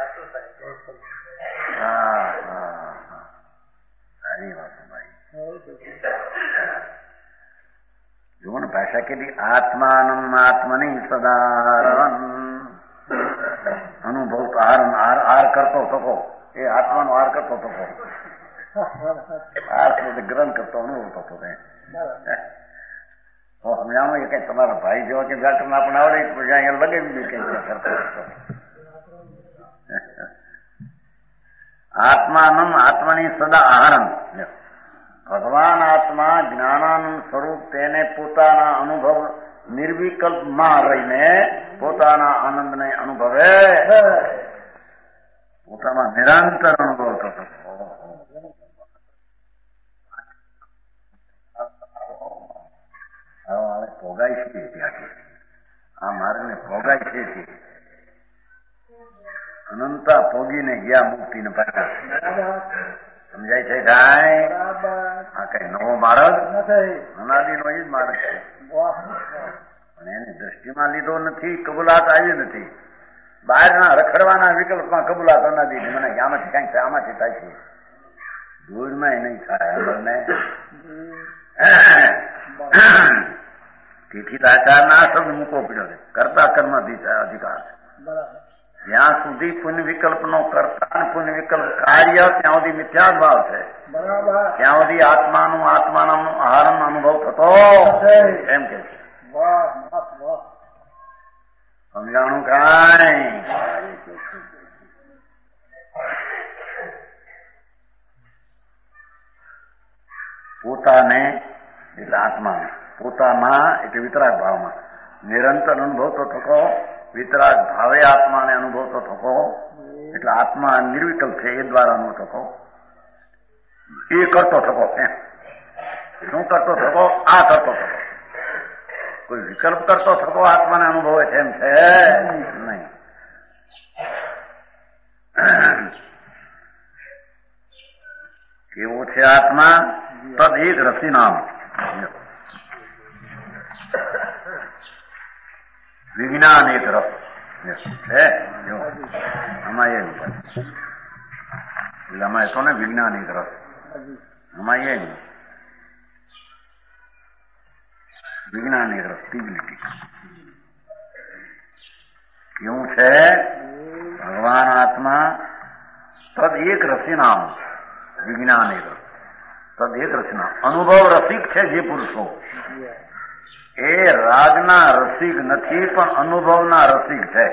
હા હા સારી વાત ભાઈ. જુઓ ને ભાષા કેટલી આત્માનમ આત્મની સદારન અનુભવ તો આર આર કરતો થકો એ આત્માનો આર કરતો થકો આર ગ્રહણ કરતો અનુભવ થતો સમજાણો એ કઈ તમારા ભાઈ જેવા કે વ્યાકરણ આપણને આવડે અહીંયા લગાવી દે કઈ કરતો આત્માનમ આત્માની સદા આહરણ. ભગવાન આત્મા જ્ઞાનાનંદ સ્વરૂપ તેને પોતાના અનુભવ નિર્વિકલ્પમાં રહીને પોતાના આનંદને અનુભવે, પોતામાં નિરંતર અનુભવ થતો. હવે ભોગાય છે ત્યાંથી આ માર્ગને ભોગાય છે અનંતા ભોગીને ગયા મુક્તિને પાછા. સમજાય છે કાંઈ? આ કઈ નવો માર્ગ અનાદિ નો એ જ માર્ગ છે, પણ એની દ્રષ્ટિમાં લીધો નથી, કબૂલાત આવી નથી. બહારના રખડવાના વિકલ્પમાં કબૂલાત અનાદિ મને આમાંથી કઈક થાય આમાંથી થાય છે, દૂરમાં નહીં થાય આપણને. તેથી આચારના શબ્દ મૂકવો પડ્યો છે. કરતા કર્મ અધિકાર છે. જ્યાં સુધી પુણ્ય વિકલ્પ નો કરતા પુણ્ય વિકલ્પ કાર્ય ત્યાં સુધી મિથ્યા ભાવ છે. ત્યાં સુધી આત્માનું આત્માનો આહારનો અનુભવ થતો એમ કે છે. સમજાણું કાંઈ? પોતાને એટલે આત્માને પોતામાં એટલે વિતરાગ ભાવમાં નિરંતર અનુભવ તો થતો, વિતરાગ ભાવે આત્માને અનુભવ તો થતો, એટલે આત્મા નિર્વિકલ્પ છે એ દ્વારા અનુભવ થતો. એ કરતો થતો એમ. શું કરતો થતો? આ કરતો થતો. કોઈ વિકલ્પ કરતો થતો આત્માને અનુભવે છે એમ છે નહીં. કેવો છે આત્મા? તદ એક રસી નામ વિજ્ઞાન એક રસ છે. આમાં એ એટલે આમાં તો ને વિજ્ઞાન એક રસ આમાં એ વિજ્ઞાન એક રસ ટીગલીટી કેવું છે? ભગવાન આત્મા તદ એક રસી નામ વિજ્ઞાન એક રસ તદ એક રસી નામ. અનુભવ રસિક છે જે પુરુષો એ રાગના રસિક નથી પણ અનુભવના રસિક છે.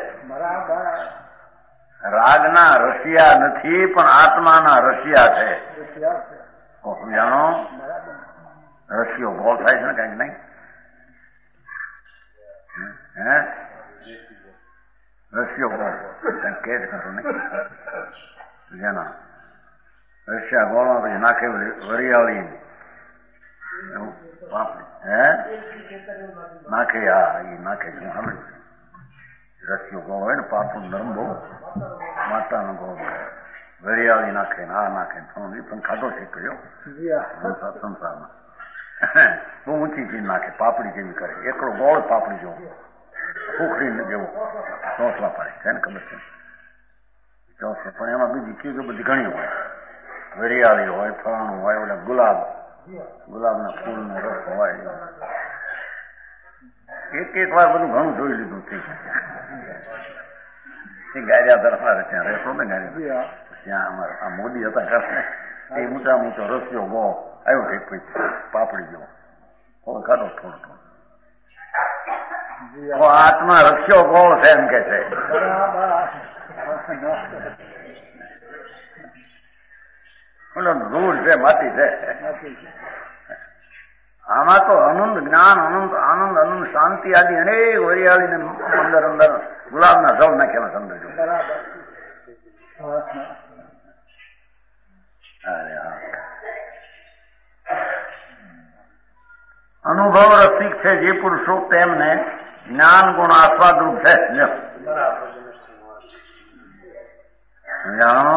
રાગના રસિયા નથી પણ આત્માના રસિયા છે. સમજાણો? રસિયો ગોળ થાય છે ને કઈક નહીં? હે રસિયો ગોળ કઈક કે જ કરો નહીં જેના રસિયા ગોળમાં પછી નાખે વરિયાળી હે નાખે. હા એ નાખે છે સાંભળ્યું. રસિયો ગોળ હોય ને પાપું નરમ બહુ માતાનો ગોળ વરિયાળી નાખે ને આ નાખે એ પણ ખાધો છે કયો સંસારમાં બહુ ઊંચી ચીજ નાખે પાપડી જેવી કરે. એકડો ગોળ પાપડી જેવો સુખડી જેવો ચોસલા પાડે છે ને ખબર છે ચોસલા. પણ એમાં બીજી ચીજો બધી ઘણી હોય. વરિયાળી હોય, ફળાણું હોય, ઓલા ગુલાબ ગુલાબના ફૂલનો રસ હોય. એક એક વાર બધું ઘણું જોઈ લીધું છે. એ ગારિયાધર અમારે ત્યાં રહેતો ને ગારિયાધર ત્યાં અમારે આ મોદી હતા ખાસ ને એ ઊંચા ઊંચો રસ્યો ગો આવ્યો એક પછી પાપડી જેવો હવે ખાધો થોડો થોડો આત્મા રસ્યો ગો છે એમ કે છે. ધૂળ છે, માટી છે. આમાં તો આનંદ જ્ઞાન આનંદ આનંદ આનંદ શાંતિ આદિ અનેક વરિયાળી ને અંદર અંદર ગુલાબના જળ નાખેલા સમજો. અરે હા, અનુભવ રસિક છે જે પુરુષો તેમને જ્ઞાન ગુણ આસ્વાદરૂપ છે. જાણો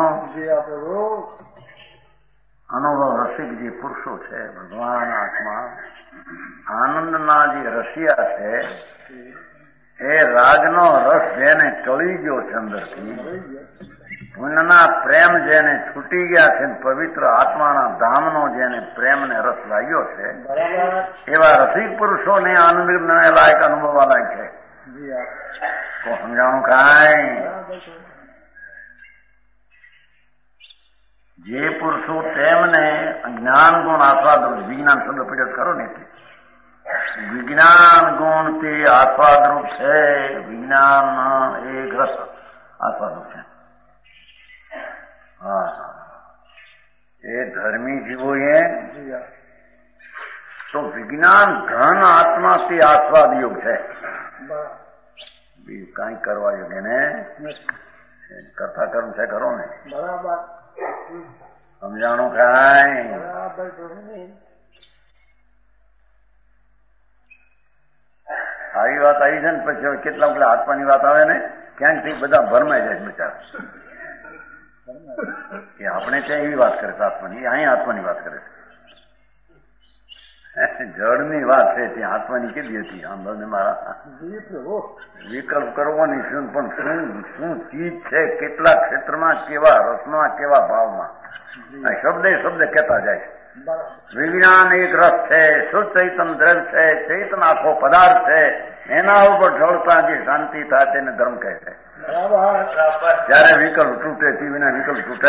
અનુભવ રસિક જે પુરુષો છે ભગવાન આત્મા આનંદના જે રસિયા છે એ રાગનો રસ જેને ટળી ગયો છે અંદરથી, પુણ્યના પ્રેમ જેને છૂટી ગયા છે, પવિત્ર આત્માના ધામનો જેને પ્રેમને રસ લાગ્યો છે એવા રસિક પુરુષોને આનંદ લાયક અનુભવવા લાયક છે. તો સમજાણું કાંઈ જે પુરુષો તેમને જ્ઞાન ગુણ આસ્વાદ વિજ્ઞાન શબ્દ પડ્યો ખરો ને એટલે વિજ્ઞાન ગુણ તે આસ્વાદરૂપ છે. વિજ્ઞાન એક રસ આસ્વાદરૂપ છે. હા, એ ધર્મી જીવો એ તો વિજ્ઞાન ઘન આત્મા તે આસ્વાદ યોગ છે. બીજું કઈ કરવા યોગ્ય ને કરતા કર્મ છે કરો ને. બરાબર સમજાણું કાંઈ? આવી વાત આવી છે ને પછી હવે કેટલા પેલા આત્માની વાત આવે ને ક્યાંકથી બધા ભરમાઈ જાય બિચારા કે આપણે ત્યાં એવી વાત કરે છે આત્માની, અહીં આત્માની વાત કરે છે. જળની વાત છે ત્યાં આત્માની કેટલી હતી આંદોલન મારા વિકલ્પ કરવાની શું પણ શું શું ચીજ છે, કેટલા ક્ષેત્રમાં કેવા રસમાં કેવા ભાવમાં શબ્દે શબ્દ કહેતા જાય છે. વિજ્ઞાન એક રસ છે, શુદ્ધ ચૈતન દ્રવ્ય છે, ચૈતન આખો પદાર્થ છે, એના ઉપર ઢળતા જે શાંતિ થાય તેને ધર્મ કહે છે. જયારે વિકલ્પ તૂટે તે વિના વિકલ્પ તૂટે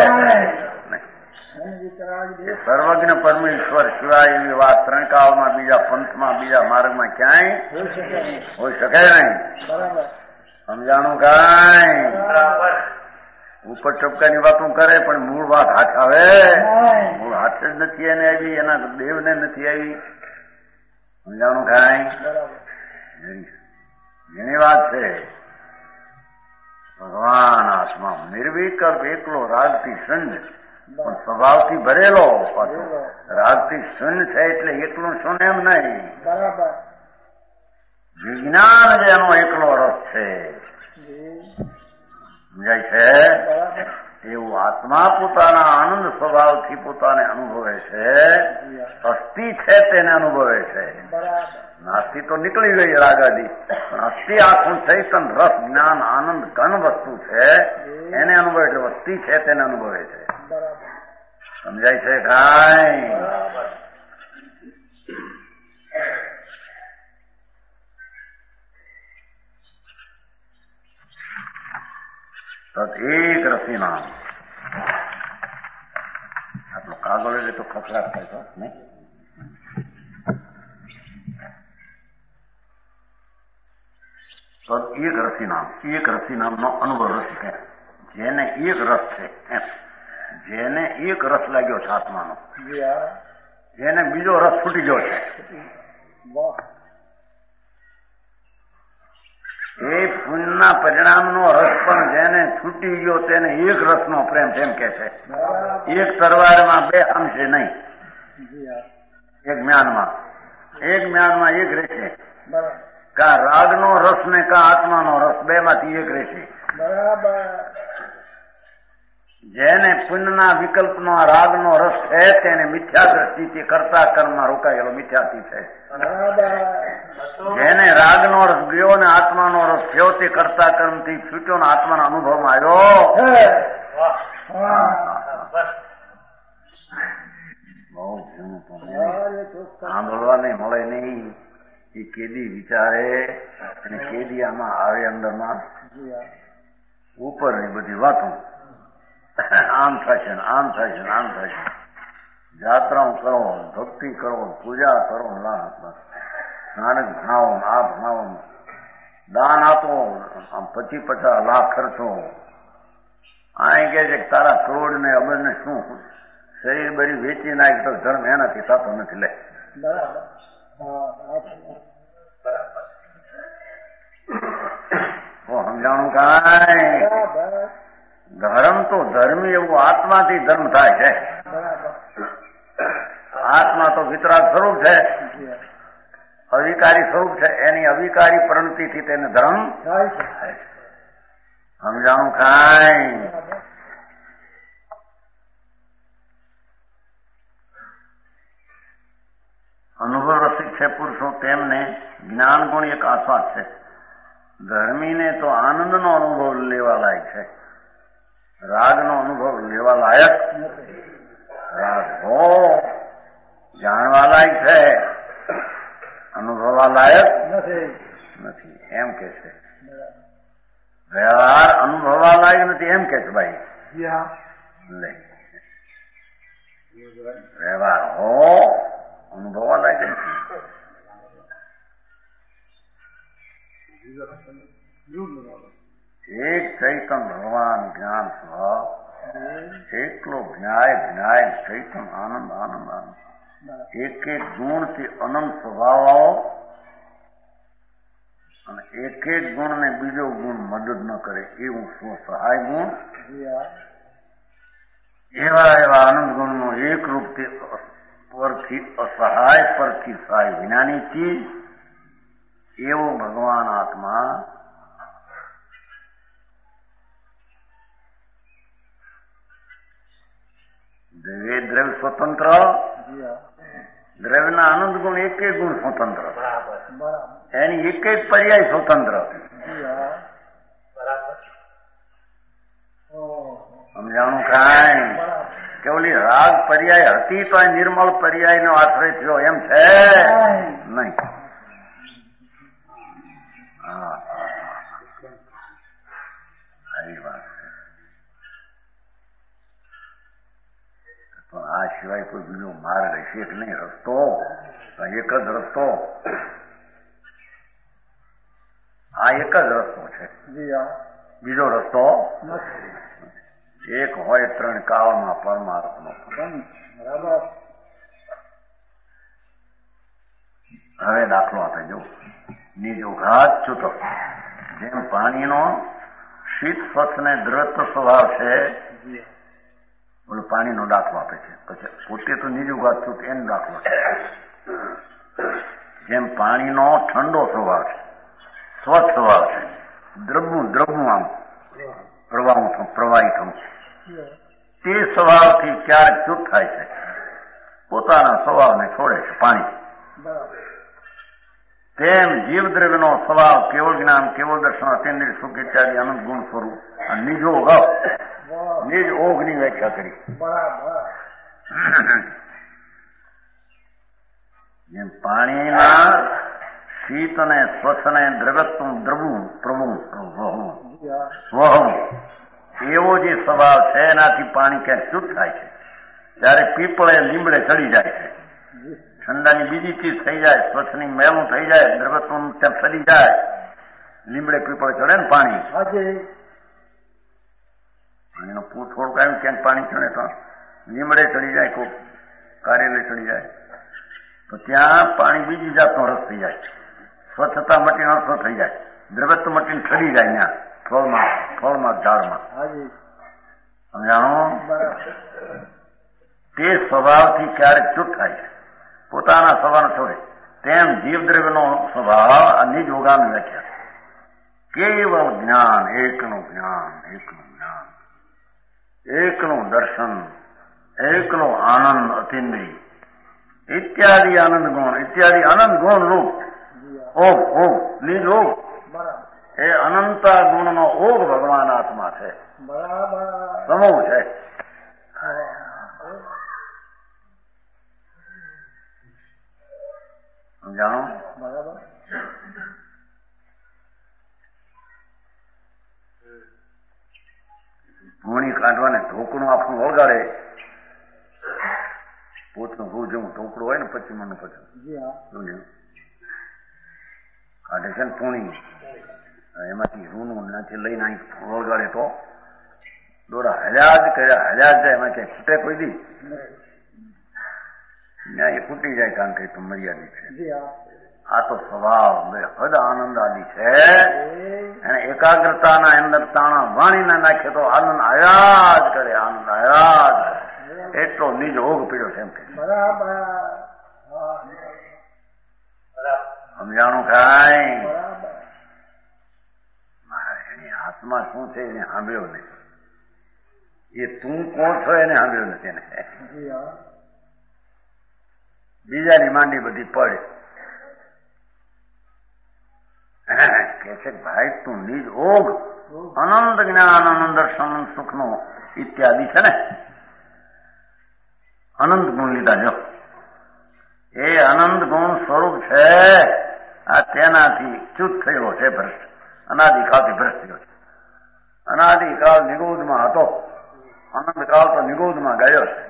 સર્વજ્ઞ પરમેશ્વર સિવાય એવી વાત ત્રણ કાળમાં બીજા પંથમાં બીજા માર્ગમાં ક્યાંય હોઈ શકે નહીં. સમજાણું કાંઈ? ઉપર ચપકાની વાતો કરે પણ મૂળ વાત હાથ આવે, મૂળ હાથ જ નથી એને આવી, એના દેવને નથી આવી. સમજાણું કાંઈ? જેની વાત છે ભગવાન આત્મા નિર્વિકલ્પ એકલો રાગથી શૂન્ય પણ સ્વભાવથી ભરેલો પાછો રાગથી શૂન્ય છે એટલે એકલું શૂન્ય એમ નહીં. વિજ્ઞાન જેનો એકલો રસ છે સમજાય છે એવું આત્મા પોતાના આનંદ સ્વભાવથી પોતાને અનુભવે છે. અસ્થિ છે તેને અનુભવે છે. નાસ્તિ તો નીકળી ગઈ રાગાદી, પણ અસ્થિ આખું ચૈતન રસ જ્ઞાન આનંદ ઘન વસ્તુ છે એને અનુભવે એટલે વસ્તી છે તેને અનુભવે છે. સમજાય છે કાંઈ? એક રસી નામ આટલો કાગળ એટલે તો ખખડાટ થાય તો નહીં. તો એક રસી નામ એક રસી નામનો અનુભવ રસ છે જેને એક રસ છે એમ, જેને એક રસ લાગ્યો છે આત્માનો, જેને બીજો રસ છૂટી ગયો છે એ પુણ્યના પરિણામનો રસ પણ જેને છૂટી ગયો તેને એક રસનો પ્રેમ એમ કે છે. એક તરવારમાં બે અંશે નહીં, એક જ્ઞાનમાં એક જ્ઞાનમાં એક રહેશે. કા રાગનો રસ ને કા આત્માનો રસ બે માંથી એક રહેશે. જેને પુણ્યના વિકલ્પનો રાગનો રસ છે તેને મિથ્યા દ્રષ્ટિથી કરતા કર્મમાં રોકાયેલો મિથ્યાથી છે. જેને રાગનો રસ ગયો ને આત્માનો રસ થયો તે કરતા કર્મથી છૂટ્યો ને આત્માના અનુભવમાં આવ્યો. બહુ સાંભળવા નહીં મળે નહીં. એ કેદી વિચારે અને કેદી આમાં આવે અંદરમાં ઉપરની બધી વાતો આમ થશે ને આમ થશે ને આમ થશે. જાત્રાઓ કરો, ભક્તિ કરો, પૂજા કરો, નાનક ભણાવો, આ ભણાવો, દાન આપો, આમ પચી પચાસ લાખ ખર્ચો. આ કે છે તારા કરોડ ને અબજ ને શું શરીર બરી વેચી નાખ તો ધર્મ એનાથી થતો નથી. લે સમજાણું કાંઈ? ધર્મ તો ધર્મી એવું આત્માથી ધર્મ થાય છે. આત્મા તો વિતરાગ સ્વરૂપ છે, અવિકારી સ્વરૂપ છે. એની અવિકારી પ્રવૃત્તિથી તેને ધર્મ થાય છે. સમજાણું કાંઈ? અનુભવ રસિક છે પુરુષો, તેમને જ્ઞાન ગુણ એક આસ્વાદ છે. ધર્મીને તો આનંદનો અનુભવ લેવા લાયક છે, રાગનો અનુભવ લેવા લાયક રાગ હો જાણવા લાયક છે, અનુભવવા લાયક નથી એમ કે છે. વ્યવહાર અનુભવવા લાયક નથી એમ કે છે. ભાઈ લે વ્યવહાર હો અનુભવવા લાયક નથી. એક ચૈતન ભગવાન જ્ઞાન સ્વભાવ, એકલો જ્ઞાય જ્ઞાય ચૈતન આનંદ આનંદ આનંદ. એક એક ગુણથી અનંત સ્વભાવ અને એક એક ગુણ ને બીજો ગુણ મદદ ન કરે એવું સ્વસહાય ગુણ. એવા એવા આનંદ ગુણનો એક રૂપથી પરથી અસહાય પરથી સહાય વિનાની ચીજ એવો ભગવાન આત્મા દ્રવ્ય દ્રવ્ય સ્વતંત્ર, દ્રવ્યના આનંદ ગુણ એક એક ગુણ સ્વતંત્ર, એની એક એક પર્યાય સ્વતંત્ર. સમજાણું કાંઈ? કે ઓલી રાગ પર્યાય હતી તો એ નિર્મળ પર્યાય નો આશ્રય થયો એમ છે નહીં. હા સારી વાત છે. પણ આ સિવાય કોઈ બીજો માર્ગ હશે કે નહીં? રસ્તો એક જ રસ્તો, આ એક જ રસ્તો છે, બીજો રસ્તો એક હોય ત્રણ કાળમાં પરમાર્થનો. હવે દાખલો આપે જો નીજો ઘાત છૂટો. જેમ પાણીનો શીત સ્વચ્છ ને દ્રવ્ય સ્વભાવ છે, ઓલો પાણીનો દાખલો આપે છે. પછી પોતે તો નીજું ઘાત છૂટ એનો દાખલો છે. જેમ પાણીનો ઠંડો સ્વભાવ છે, સ્વચ્છ સ્વભાવ છે, દ્રબવું દ્રબવું આમ પ્રવાહ પ્રવાહી થવું, તે સ્વભાવથી ક્યારેક ચૂપ થાય છે, પોતાના સ્વભાવને છોડે છે પાણી. તેમ જીવ દ્રવ્યનો સ્વભાવ કેવળ જ્ઞાન, કેવળ દર્શન, અતિન્દ્રિય સુખ ઇત્યાદિ અનંત ગુણ સ્વરૂપ નિજો ગપ નિજ ઓઘની વ્યાખ્યા કરી. જેમ પાણીના શીત ને સ્વચ્છ ને દ્રવ્યત્વ દ્રવું પ્રભુ સ્વહમ એવો જે સ્વભાવ છે એનાથી પાણી ક્યાંક શુદ્ધ થાય છે. જયારે પીપળે લીમડે ચડી જાય છે, ઠંડાની બીજી ચીજ થઈ જાય, સ્વચ્છની મેલું થઈ જાય, દ્રવ્યત્વનું ત્યાં ચડી જાય, લીમડે પીપળે ચડે ને પાણી, પાણીનો પૂર થોડુંક આવ્યું ક્યાંક પાણી ચડે તો લીમડે ચડી જાય, કોઈ કાર્યાલય ચડી જાય તો ત્યાં પાણી બીજી જાતનો રસ થઈ જાય, સ્વચ્છતા મટીને અર્થો થઈ જાય, દ્રવ્યત્વ મટીને ચડી જાય ત્યાં ફળમાં ફળમાં ઝાડમાં. સમજાણો? તે સ્વભાવથી ક્યારેક ચૂપ થાય છે, પોતાના સ્વભાવ છોડે. તેમ જીવ દ્રવ્યનો સ્વભાવ આ નિજ યોગાની વ્યાખ્યા. કેવળ જ્ઞાન, એકનું જ્ઞાન, એકનું જ્ઞાન, એકનું દર્શન, એકનો આનંદ અતિન્દ્રિય ઇત્યાદિ આનંદ ગુણ ઇત્યાદિ અનંત ગુણ રૂપ ઓગ ઓગ નિજ ઓગ એ અનંત ગુણનો ઓગ ભગવાન આત્મા છે, સમૂહ છે. સમજાણો? બરાબર. પૂણી કાઢવાને ઢોકણું આખું વગાડે, પોતનું ભૂ જેવું ઢોકળું હોય ને પચીસ મણનું પછી કાઢે છે ને પૂણી, એમાંથી રૂનું નથી લઈને અહીં વગાડે તો દોરા હજાર કર્યા હજાર જાય, એમાં ક્યાંય ખૂટે કોઈ દી ત્યાં એ ફૂટી જાય, કારણ કે તો મર્યાદિત છે. આ તો સ્વભાવ હદ આનંદ આદિ છે. એને એકાગ્રતાના અંદર તાણા વાણીને નાખે તો આનંદ આયા જ કરે, આનંદ આયા જ કરે. એટલો નિજ ઓગ પીડ્યો છે એમ કે સમજાણું ખાય. એની હાથમાં શું છે એને સાંભળ્યો નહીં, એ તું કોણ છો એને સાંભળ્યો નથી એને. બીજાની માંડી બધી પડે કે છે ભાઈ તું નિજ ઓગ અનંત જ્ઞાન અનંત દર્શન સુખ નો ઇત્યાદિ છે ને, અનંત ગુણ લીધા જો, એ અનંત ગુણ સ્વરૂપ છે. આ તેનાથી ચ્યુત થયેલો છે ભ્રષ્ટ, અનાદિકાળથી ભ્રષ્ટ થયો છે. અનાદિકાળ નિગોદમાં હતો, અનંતકાળ તો નિગોદમાં ગયો છે.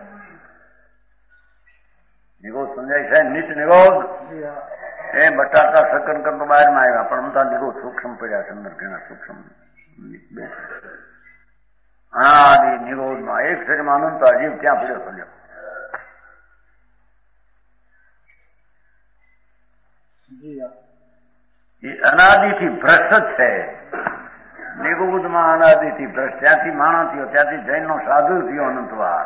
નિગોદ સમજાય છે? નીચ નિગોદ એ બટાટા સકન કરતો બહારમાં આવ્યા, પણ અમતા નિગોદ સૂક્ષ્મ પડ્યા છે, અંદર ઘણા સૂક્ષ્મ બે અનાદિ નિગોદમાં એક શરીરમાં અનંત જીવ ક્યાં પડ્યો પડ્યો. એ અનાદિથી ભ્રષ્ટ છે. નિગોદમાં અનાદિથી ભ્રષ્ટ, ત્યાંથી માણસ થયો, ત્યાંથી જૈનનો સાધુ થયો અનંતવાર,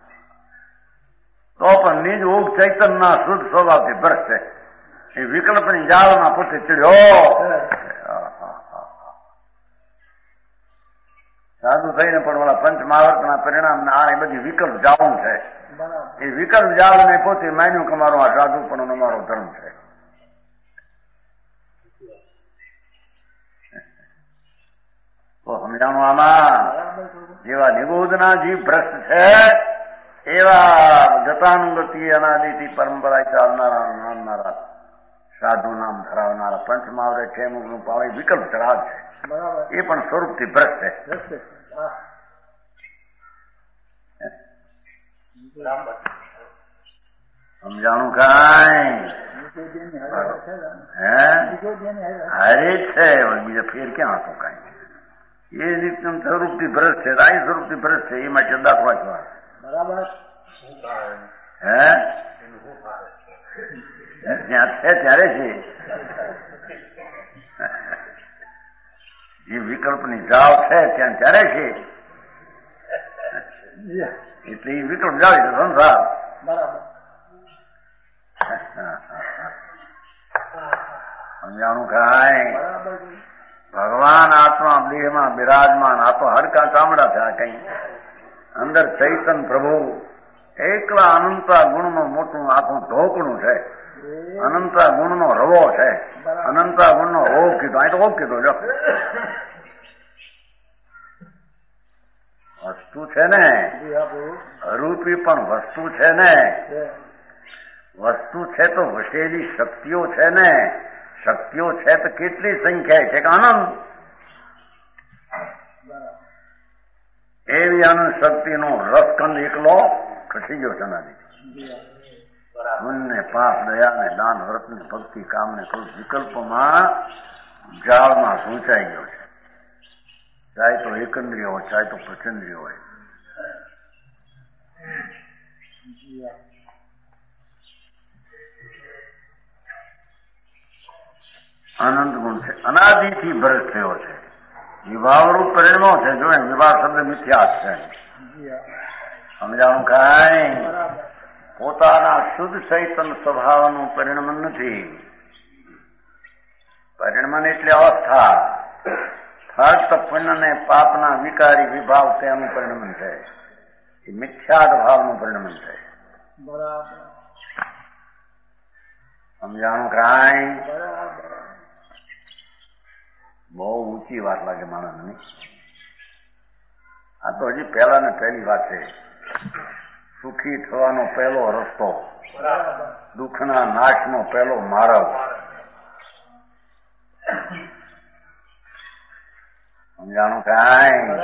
તો પણ નિજ ઓગ ચૈતનના શુદ્ધ સ્વભાવથી ભ્રષ્ટ છે. એ વિકલ્પની જાળમાં પોતે ચડ્યો. સાધુ થઈને પણ ઓલા પંચ મહાવર્તના પરિણામ આ એ બધી વિકલ્પ જાળ છે. એ વિકલ્પ જાળને પોતે માન્યું કે મારો આ સાધુ પણ અમારો ધર્મ છે. તો સમજાણું આમાં? જેવા નિગોદના જીવ ભ્રષ્ટ છે, એવા ગતાનુગતિ અનાદિથી પરંપરા ચાલનારા નામનારા સાધુ નામ ધરાવનારા પંચ મહાવરે છે મુખનું પાળી વિકલ્પ ચડાવ છે, એ પણ સ્વરૂપથી ભ્રષ્ટ છે. સમજાણું કાંઈ? હે હારે જ છે, બીજા ફેર ક્યાં હતો કાંઈ? એ રીતનું સ્વરૂપથી ભ્રષ્ટ છે, આ સ્વરૂપથી ભ્રષ્ટ છે, એમાં છે દાખવા છો. બરાબર. હે જ્યાં છે ત્યારે છે, જે વિકલ્પની જાળ છે ત્યાં ત્યારે છે, એટલે એ વિકલ્પ જાળી છે સંસાર. બરાબર. સમજાણું કાંઈ? ભગવાન આત્મા દેહમાં બિરાજમાન, આ તો હડકા ચામડા છે. આ કઈ અંદર ચૈતન પ્રભુ એકલા અનંતા ગુણનું મોટું આખું ઢોકણું છે, અનંતા ગુણનો રવો છે, અનંતા ગુણનો ઓગ કીધો, અહીં તો ઓગ કીધો. જો વસ્તુ છે ને, અરૂપી પણ વસ્તુ છે ને, વસ્તુ છે તો વસેલી શક્તિઓ છે ને, શક્તિઓ છે તો કેટલી સંખ્યા છે કે અનંત. એવી અનંત શક્તિનો રસકંદ એકલો ખસી ગયો છે નાની. પુણ્ય પાપ દયા ને દાન વ્રત ને ભક્તિ કામ ને કોઈ વિકલ્પમાં જાળમાં ગૂંચાઈ ગયો છે. ચાહે તો એકંદ્રિય હોય, ચાહે તો પ્રચંદ્રિય હોય. અનંત ગુણ છે, અનાદિથી ભ્રષ્ટ થયો છે. વિભાવરૂપ પરિણમો છે. જો વિભાવ શબ્દ મિથ્યા છે. સમજાણું કાંઈ? પોતાના શુદ્ધ ચૈતન સ્વભાવનું પરિણમન નથી. પરિણમન એટલે અવસ્થા, ફક્ત પુણ્ય ને પાપના વિકારી વિભાવ તેનું પરિણમન છે. એ મિથ્યાદ ભાવનું પરિણમન છે. સમજાણું કાંઈ? બહુ ઊંચી વાત લાગે માણસને. આ તો હજી પહેલા ને પહેલી વાત છે. સુખી થવાનો પહેલો રસ્તો દુઃખના નાશનો પહેલો મારવ. સમજાણું કાંઈ?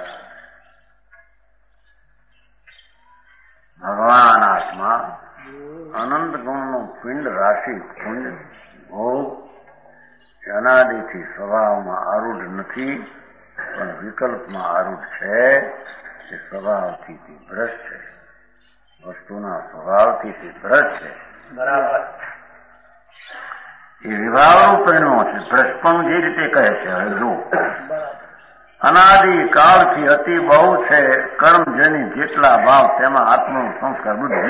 ભગવાન આત્મા અનંત ગુણનું પિંડ રાશિ પુંજ ભોગ અનાદિથી સ્વભાવમાં આરૂઢ નથી, પણ વિકલ્પમાં આરૂઢ છે. તે સ્વભાવથી તે ભ્રષ્ટ છે, વસ્તુના સ્વભાવથી તે ભ્રષ્ટ છે. બરાબર. એ વિભાવનું પરિણામ છે. ભ્રષ્ટ પણ જે રીતે કહે છે, હવે જો અનાદિ કાળથી અતિ બહુ છે કર્મજની જેટલા ભાવ તેમાં આત્મનો સંસ્કાર બુદ્ધિ.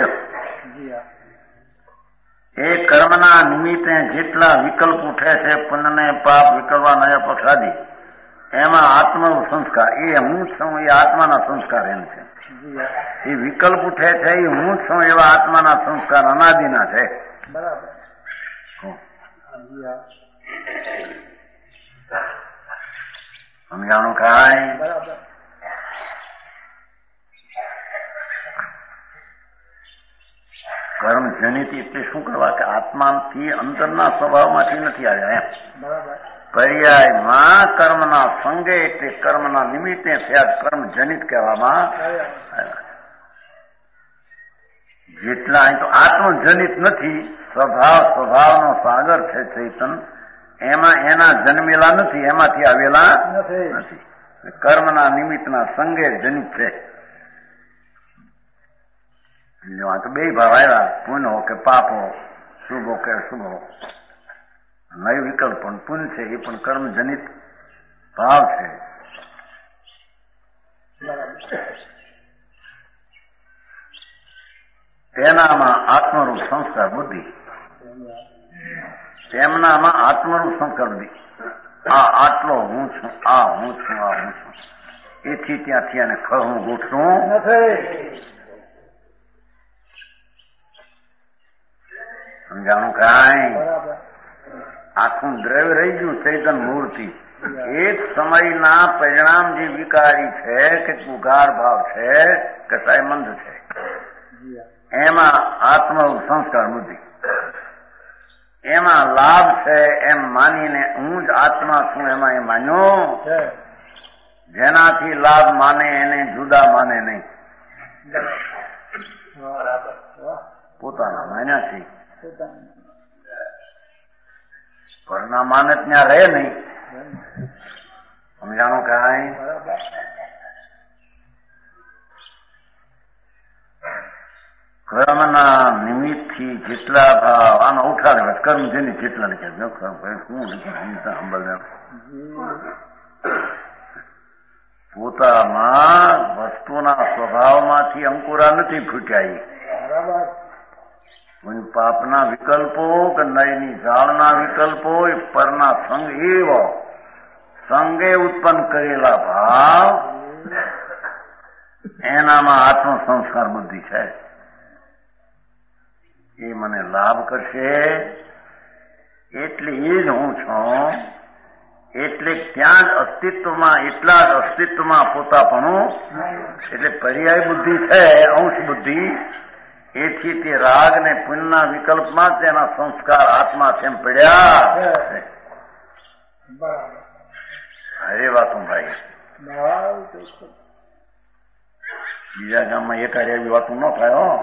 એ કર્મના નિમિત્તે જેટલા વિકલ્પ ઉઠે છે, પુણ્યને પાપ વિકલ્પા નયા પક્ષાદી, એમાં આત્મનો સંસ્કાર એ હું છું એ આત્માના સંસ્કાર એમ છે. એ વિકલ્પ ઉઠે છે એ હું છું એવા આત્માના સંસ્કાર અનાદિના છે. બરાબર. સમજાણું કાંઈ? બરાબર. કર્મ જનિત એટલે શું કરવા કે આત્માથી અંતરના સ્વભાવમાંથી નથી આવ્યા એમ. બરાબર. પર્યાયમાં કર્મના સંગે એટલે કર્મના નિમિત્તે થયા કર્મ જનિત કહેવામાં આવ્યા. જેટલા અહીં તો આત્મજનિત નથી, સ્વભાવ સ્વભાવનો સાગર છે ચૈતન, એમાં એના જન્મેલા નથી, એમાંથી આવેલા નથી. કર્મના નિમિત્તના સંગે જનિત છે. આ તો બે ભાવ આવ્યા, પુણ્ય કે પાપો, શુભો કે શુભો. નય વિકલ્પ પણ પુણ્ય છે, એ પણ કર્મજનિત ભાવ છે. તેનામાં આત્મરૂપ સંસ્કાર બુદ્ધિ, તેમનામાં આત્મરૂપ સંસ્કાર બુદ્ધિ. આ આટલો હું છું, આ હું છું, આ હું છું, એથી ત્યાંથી અને ખરું ગોઠવું નથી. સમજાણું કાંઈ? આખું દ્રવ્ય રહી ગયું ચૈતન મૂર્તિ. એક સમયના પરિણામ જે વિકારી છે કે ઉગાર ભાવ છે કે સાયમંદ છે, એમાં આત્મ સંસ્કાર બુદ્ધિ, એમાં લાભ છે એમ માનીને હું જ આત્મા છું એમાં એ માન્યો. જેનાથી લાભ માને એને જુદા માને નહીં, પોતાના માન્યા છે. પરના માને ત્યાં રહે નહીં. સમજાણું કાંઈ? કર્મના નિમિત્તથી જેટલા ભાવ આમાં ઉઠાડે કર્મ જેની જેટલા લખે શું લખે પોતામાં વસ્તુના સ્વભાવમાંથી અંકુરા નથી ફૂટ્યા. પાપના વિકલ્પો કે નયની ઝાડના વિકલ્પો એ પરના સંગ એવો સંગે ઉત્પન્ન કરેલા ભાવ, એનામાં આત્મ સંસ્કાર બુદ્ધિ છે. એ મને લાભ કરશે એટલે એ જ હું છું, એટલે ત્યાં જ અસ્તિત્વમાં એટલા જ અસ્તિત્વમાં પોતાપણું, એટલે પર્યાય બુદ્ધિ છે, અંશ બુદ્ધિ. એથી તે રાગ ને પુણ્યના વિકલ્પમાં તેના સંસ્કાર આત્મા તેમ પડ્યા. અરે વાતું ભાઈ, બીજા ગામમાં એકાદ એવી વાતું ન થાય. હો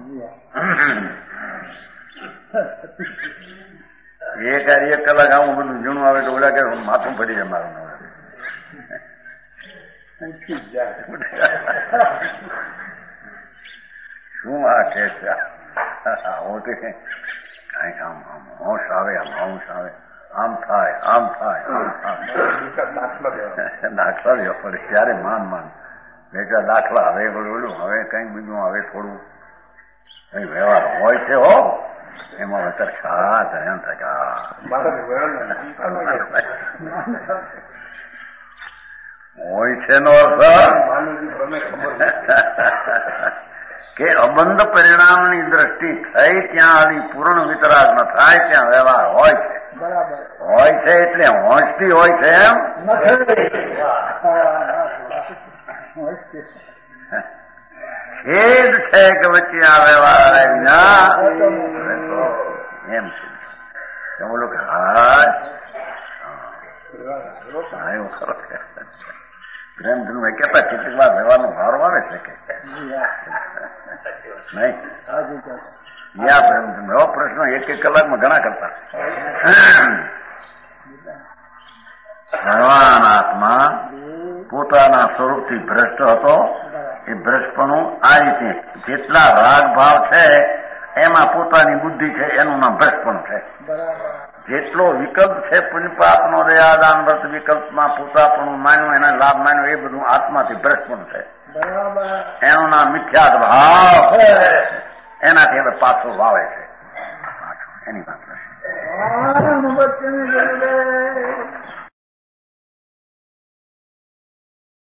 એકાદ એક કલાક આવું બધું જૂનું આવે તો ઓલા કે માથું પડી જાય મારું. શું આ છે? કઈ કામ આમ હોશ આવે, આમ હોશ આવે, આમ થાય, આમ થાય, આમ થાય. દાખલા લેવા પડે ત્યારે માન માન બે ચાર દાખલા. હવે ઓલું હવે કઈક બીજું હવે થોડું કઈ વ્યવહાર હોય છે. હો એમાં અત્યારે ખાસ એમ થાય હોય છે નો અર્થ કે અબંધ પરિણામની દ્રષ્ટિ થઈ ત્યાં આવી પૂર્ણ વિતરાગ ન થાય ત્યાં વ્યવહાર હોય છે. હોય છે એટલે હોંચતી હોય છે એમ છેદ છે કે વચ્ચે આ વ્યવહાર વિના એમ છે બોલો કે હા એવું ખરો પ્રેમધન ભાઈ કેતા કેટલીક વાર વ્યવહારનો ભારો આવે છે કે નહીં યા પ્રેમધન એવો પ્રશ્ન એક એક કલાકમાં ઘણા કરતા ભગવાન આત્મા પોતાના સ્વરૂપથી ભ્રષ્ટ હતો. એ ભ્રષ્ટપણું આ રીતે જેટલા રાગ ભાવ છે એમાં પોતાની બુદ્ધિ છે એનું નામ ભ્રષ્ટપણું છે. જેટલો વિકલ્પ છે પુણ્યપાપનો દયાદાન વ્રત વિકલ્પમાં પોતાપણું માન્યું એના લાભ માન્યો એ બધું આત્માથી ભ્રષ્ટપણું છે. એનું નામ મિથ્યાત ભાવ એનાથી હવે પાછો વાવે છે એની વાત